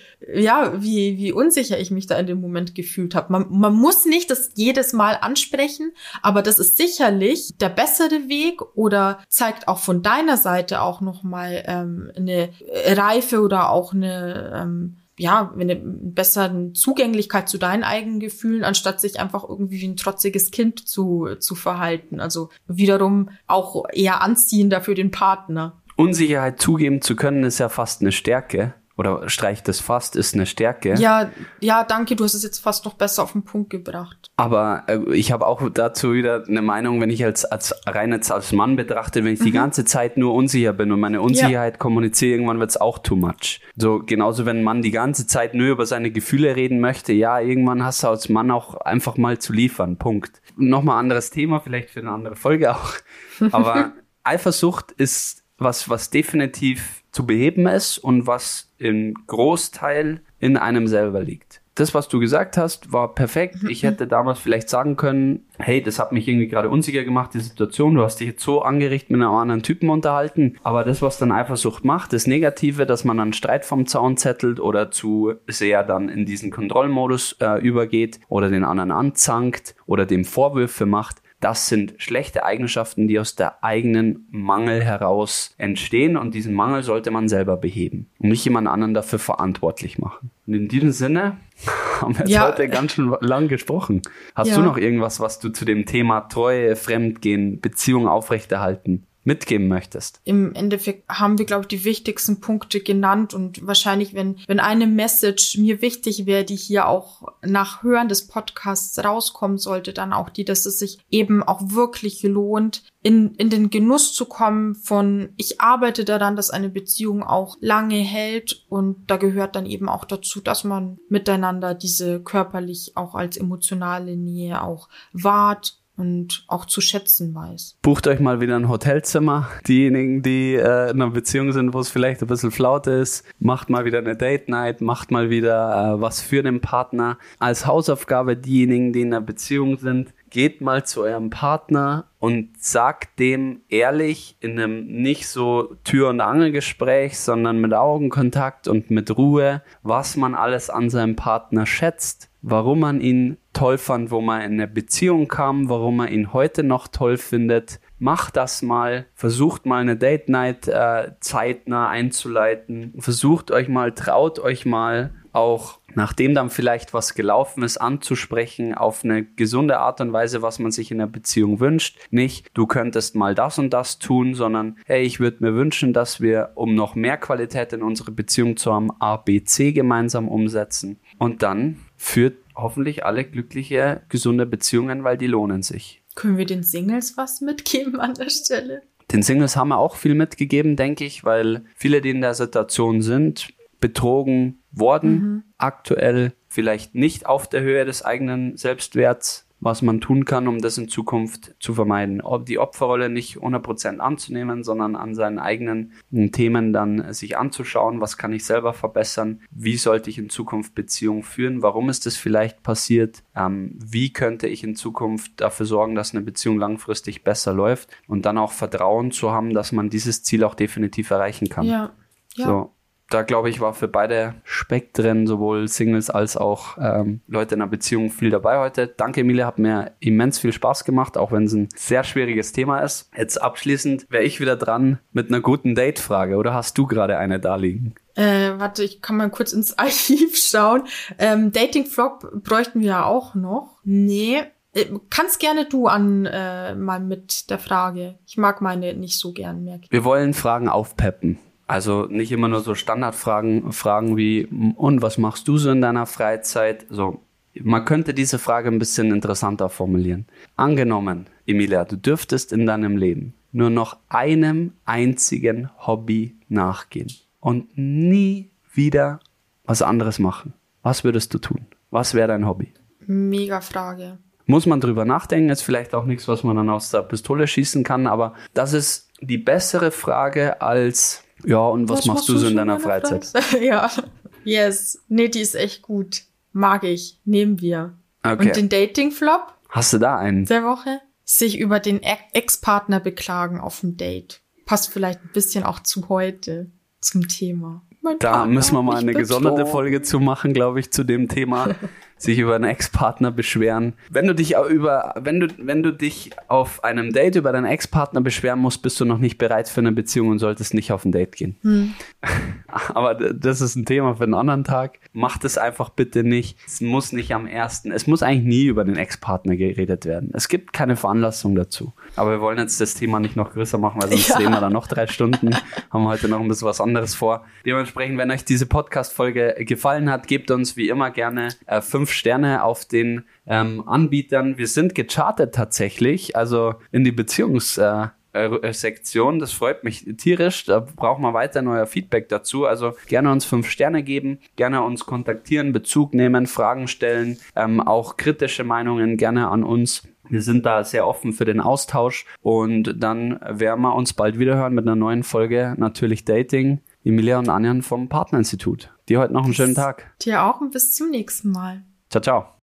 Speaker 2: unsicher ich mich da in dem Moment gefühlt habe. Man muss nicht das jedes Mal ansprechen, aber das ist sicherlich der bessere Weg oder zeigt auch von deiner Seite auch nochmal eine Reife oder auch eine bessere Zugänglichkeit zu deinen eigenen Gefühlen, anstatt sich einfach irgendwie wie ein trotziges Kind zu verhalten. Also wiederum auch eher anziehender für den Partner.
Speaker 1: Unsicherheit zugeben zu können, ist ja fast eine Stärke. Oder streicht das fast, ist eine Stärke.
Speaker 2: Ja, danke, du hast es jetzt fast noch besser auf den Punkt gebracht.
Speaker 1: Aber ich habe auch dazu wieder eine Meinung, wenn ich als Mann betrachte, wenn ich die ganze Zeit nur unsicher bin und meine Unsicherheit kommuniziere, irgendwann wird's auch too much. So genauso, wenn ein Mann die ganze Zeit nur über seine Gefühle reden möchte, ja, irgendwann hast du als Mann auch einfach mal zu liefern, Punkt. Nochmal anderes Thema, vielleicht für eine andere Folge auch. Aber Eifersucht ist was definitiv zu beheben ist und was im Großteil in einem selber liegt. Das, was du gesagt hast, war perfekt. Ich hätte damals vielleicht sagen können, hey, das hat mich irgendwie gerade unsicher gemacht, die Situation. Du hast dich jetzt so angerichtet mit einem anderen Typen unterhalten. Aber das, was dann Eifersucht macht, das Negative, dass man dann Streit vom Zaun zettelt oder zu sehr dann in diesen Kontrollmodus übergeht oder den anderen anzankt oder dem Vorwürfe macht, das sind schlechte Eigenschaften, die aus der eigenen Mangel heraus entstehen und diesen Mangel sollte man selber beheben und nicht jemand anderen dafür verantwortlich machen. Und in diesem Sinne haben wir jetzt heute ganz schön lang gesprochen. Hast du noch irgendwas, was du zu dem Thema Treue, Fremdgehen, Beziehung aufrechterhalten mitgeben möchtest?
Speaker 2: Im Endeffekt haben wir, glaube ich, die wichtigsten Punkte genannt und wahrscheinlich, wenn eine Message mir wichtig wäre, die hier auch nach Hören des Podcasts rauskommen sollte, dann auch die, dass es sich eben auch wirklich lohnt, in den Genuss zu kommen von, ich arbeite daran, dass eine Beziehung auch lange hält und da gehört dann eben auch dazu, dass man miteinander diese körperlich auch als emotionale Nähe auch wahrt und auch zu schätzen weiß.
Speaker 1: Bucht euch mal wieder ein Hotelzimmer. Diejenigen, die in einer Beziehung sind, wo es vielleicht ein bisschen Flaute ist, macht mal wieder eine Date-Night, macht mal wieder was für den Partner. Als Hausaufgabe diejenigen, die in einer Beziehung sind, geht mal zu eurem Partner und sagt dem ehrlich in einem nicht so Tür- und Angelgespräch, sondern mit Augenkontakt und mit Ruhe, was man alles an seinem Partner schätzt, warum man ihn toll fand, wo man in eine Beziehung kam, warum man ihn heute noch toll findet. Macht das mal, versucht mal eine Date-Night zeitnah einzuleiten, versucht euch mal, traut euch mal auch, nachdem dann vielleicht was gelaufen ist, anzusprechen auf eine gesunde Art und Weise, was man sich in der Beziehung wünscht. Nicht, du könntest mal das und das tun, sondern hey, ich würde mir wünschen, dass wir, um noch mehr Qualität in unsere Beziehung zu haben, A, B, C gemeinsam umsetzen. Und dann führt hoffentlich alle glückliche, gesunde Beziehungen, weil die lohnen sich.
Speaker 2: Können wir den Singles was mitgeben an der Stelle?
Speaker 1: Den Singles haben wir auch viel mitgegeben, denke ich, weil viele, die in der Situation sind, betrogen worden, aktuell vielleicht nicht auf der Höhe des eigenen Selbstwerts, was man tun kann, um das in Zukunft zu vermeiden. Die Opferrolle nicht 100% anzunehmen, sondern an seinen eigenen Themen dann sich anzuschauen, was kann ich selber verbessern, wie sollte ich in Zukunft Beziehungen führen, warum ist das vielleicht passiert, wie könnte ich in Zukunft dafür sorgen, dass eine Beziehung langfristig besser läuft und dann auch Vertrauen zu haben, dass man dieses Ziel auch definitiv erreichen kann.
Speaker 2: Ja.
Speaker 1: So. Da glaube ich, war für beide Spektren, sowohl Singles als auch Leute in einer Beziehung viel dabei heute. Danke, Emilia, hat mir immens viel Spaß gemacht, auch wenn es ein sehr schwieriges Thema ist. Jetzt abschließend wäre ich wieder dran mit einer guten Date-Frage, oder hast du gerade eine da liegen?
Speaker 2: Warte, ich kann mal kurz ins Archiv schauen. Dating-Vlog bräuchten wir ja auch noch. Nee, kannst gerne du mal mit der Frage. Ich mag meine nicht so gern, merke ich.
Speaker 1: Wir wollen Fragen aufpeppen. Also nicht immer nur so Standardfragen wie, und was machst du so in deiner Freizeit? So, man könnte diese Frage ein bisschen interessanter formulieren. Angenommen, Emilia, du dürftest in deinem Leben nur noch einem einzigen Hobby nachgehen und nie wieder was anderes machen. Was würdest du tun? Was wäre dein Hobby?
Speaker 2: Mega Frage.
Speaker 1: Muss man drüber nachdenken, ist vielleicht auch nichts, was man dann aus der Pistole schießen kann, aber das ist die bessere Frage als... Ja, und was machst du so in deiner Freizeit?
Speaker 2: Ja, yes. Nee, die ist echt gut. Mag ich. Nehmen wir.
Speaker 1: Okay.
Speaker 2: Und den Dating-Flop
Speaker 1: Hast du da einen?
Speaker 2: der Woche? Sich über den Ex-Partner beklagen auf dem Date. Passt vielleicht ein bisschen auch zu heute, zum Thema.
Speaker 1: Da müssen wir mal eine gesonderte Folge zu machen, glaube ich, zu dem Thema. Sich über einen Ex-Partner beschweren. Wenn du dich auf einem Date über deinen Ex-Partner beschweren musst, bist du noch nicht bereit für eine Beziehung und solltest nicht auf ein Date gehen. Aber das ist ein Thema für einen anderen Tag. Macht es einfach bitte nicht. Es muss eigentlich nie über den Ex-Partner geredet werden. Es gibt keine Veranlassung dazu. Aber wir wollen jetzt das Thema nicht noch größer machen, weil sonst reden wir dann noch 3 Stunden. Haben heute noch ein bisschen was anderes vor. Dementsprechend, wenn euch diese Podcast-Folge gefallen hat, gebt uns wie immer gerne 5 Sterne auf den Anbietern. Wir sind gechartet tatsächlich, also in die Beziehungssektion. Das freut mich tierisch. Da brauchen wir weiter euer Feedback dazu. Also gerne uns 5 Sterne geben, gerne uns kontaktieren, Bezug nehmen, Fragen stellen, auch kritische Meinungen gerne an uns. Wir sind da sehr offen für den Austausch und dann werden wir uns bald wieder hören mit einer neuen Folge Natürlich Dating. Emilia und Anjan vom Partnerinstitut. Dir heute noch einen schönen Tag.
Speaker 2: Dir auch und bis zum nächsten Mal.
Speaker 1: Ciao, ciao.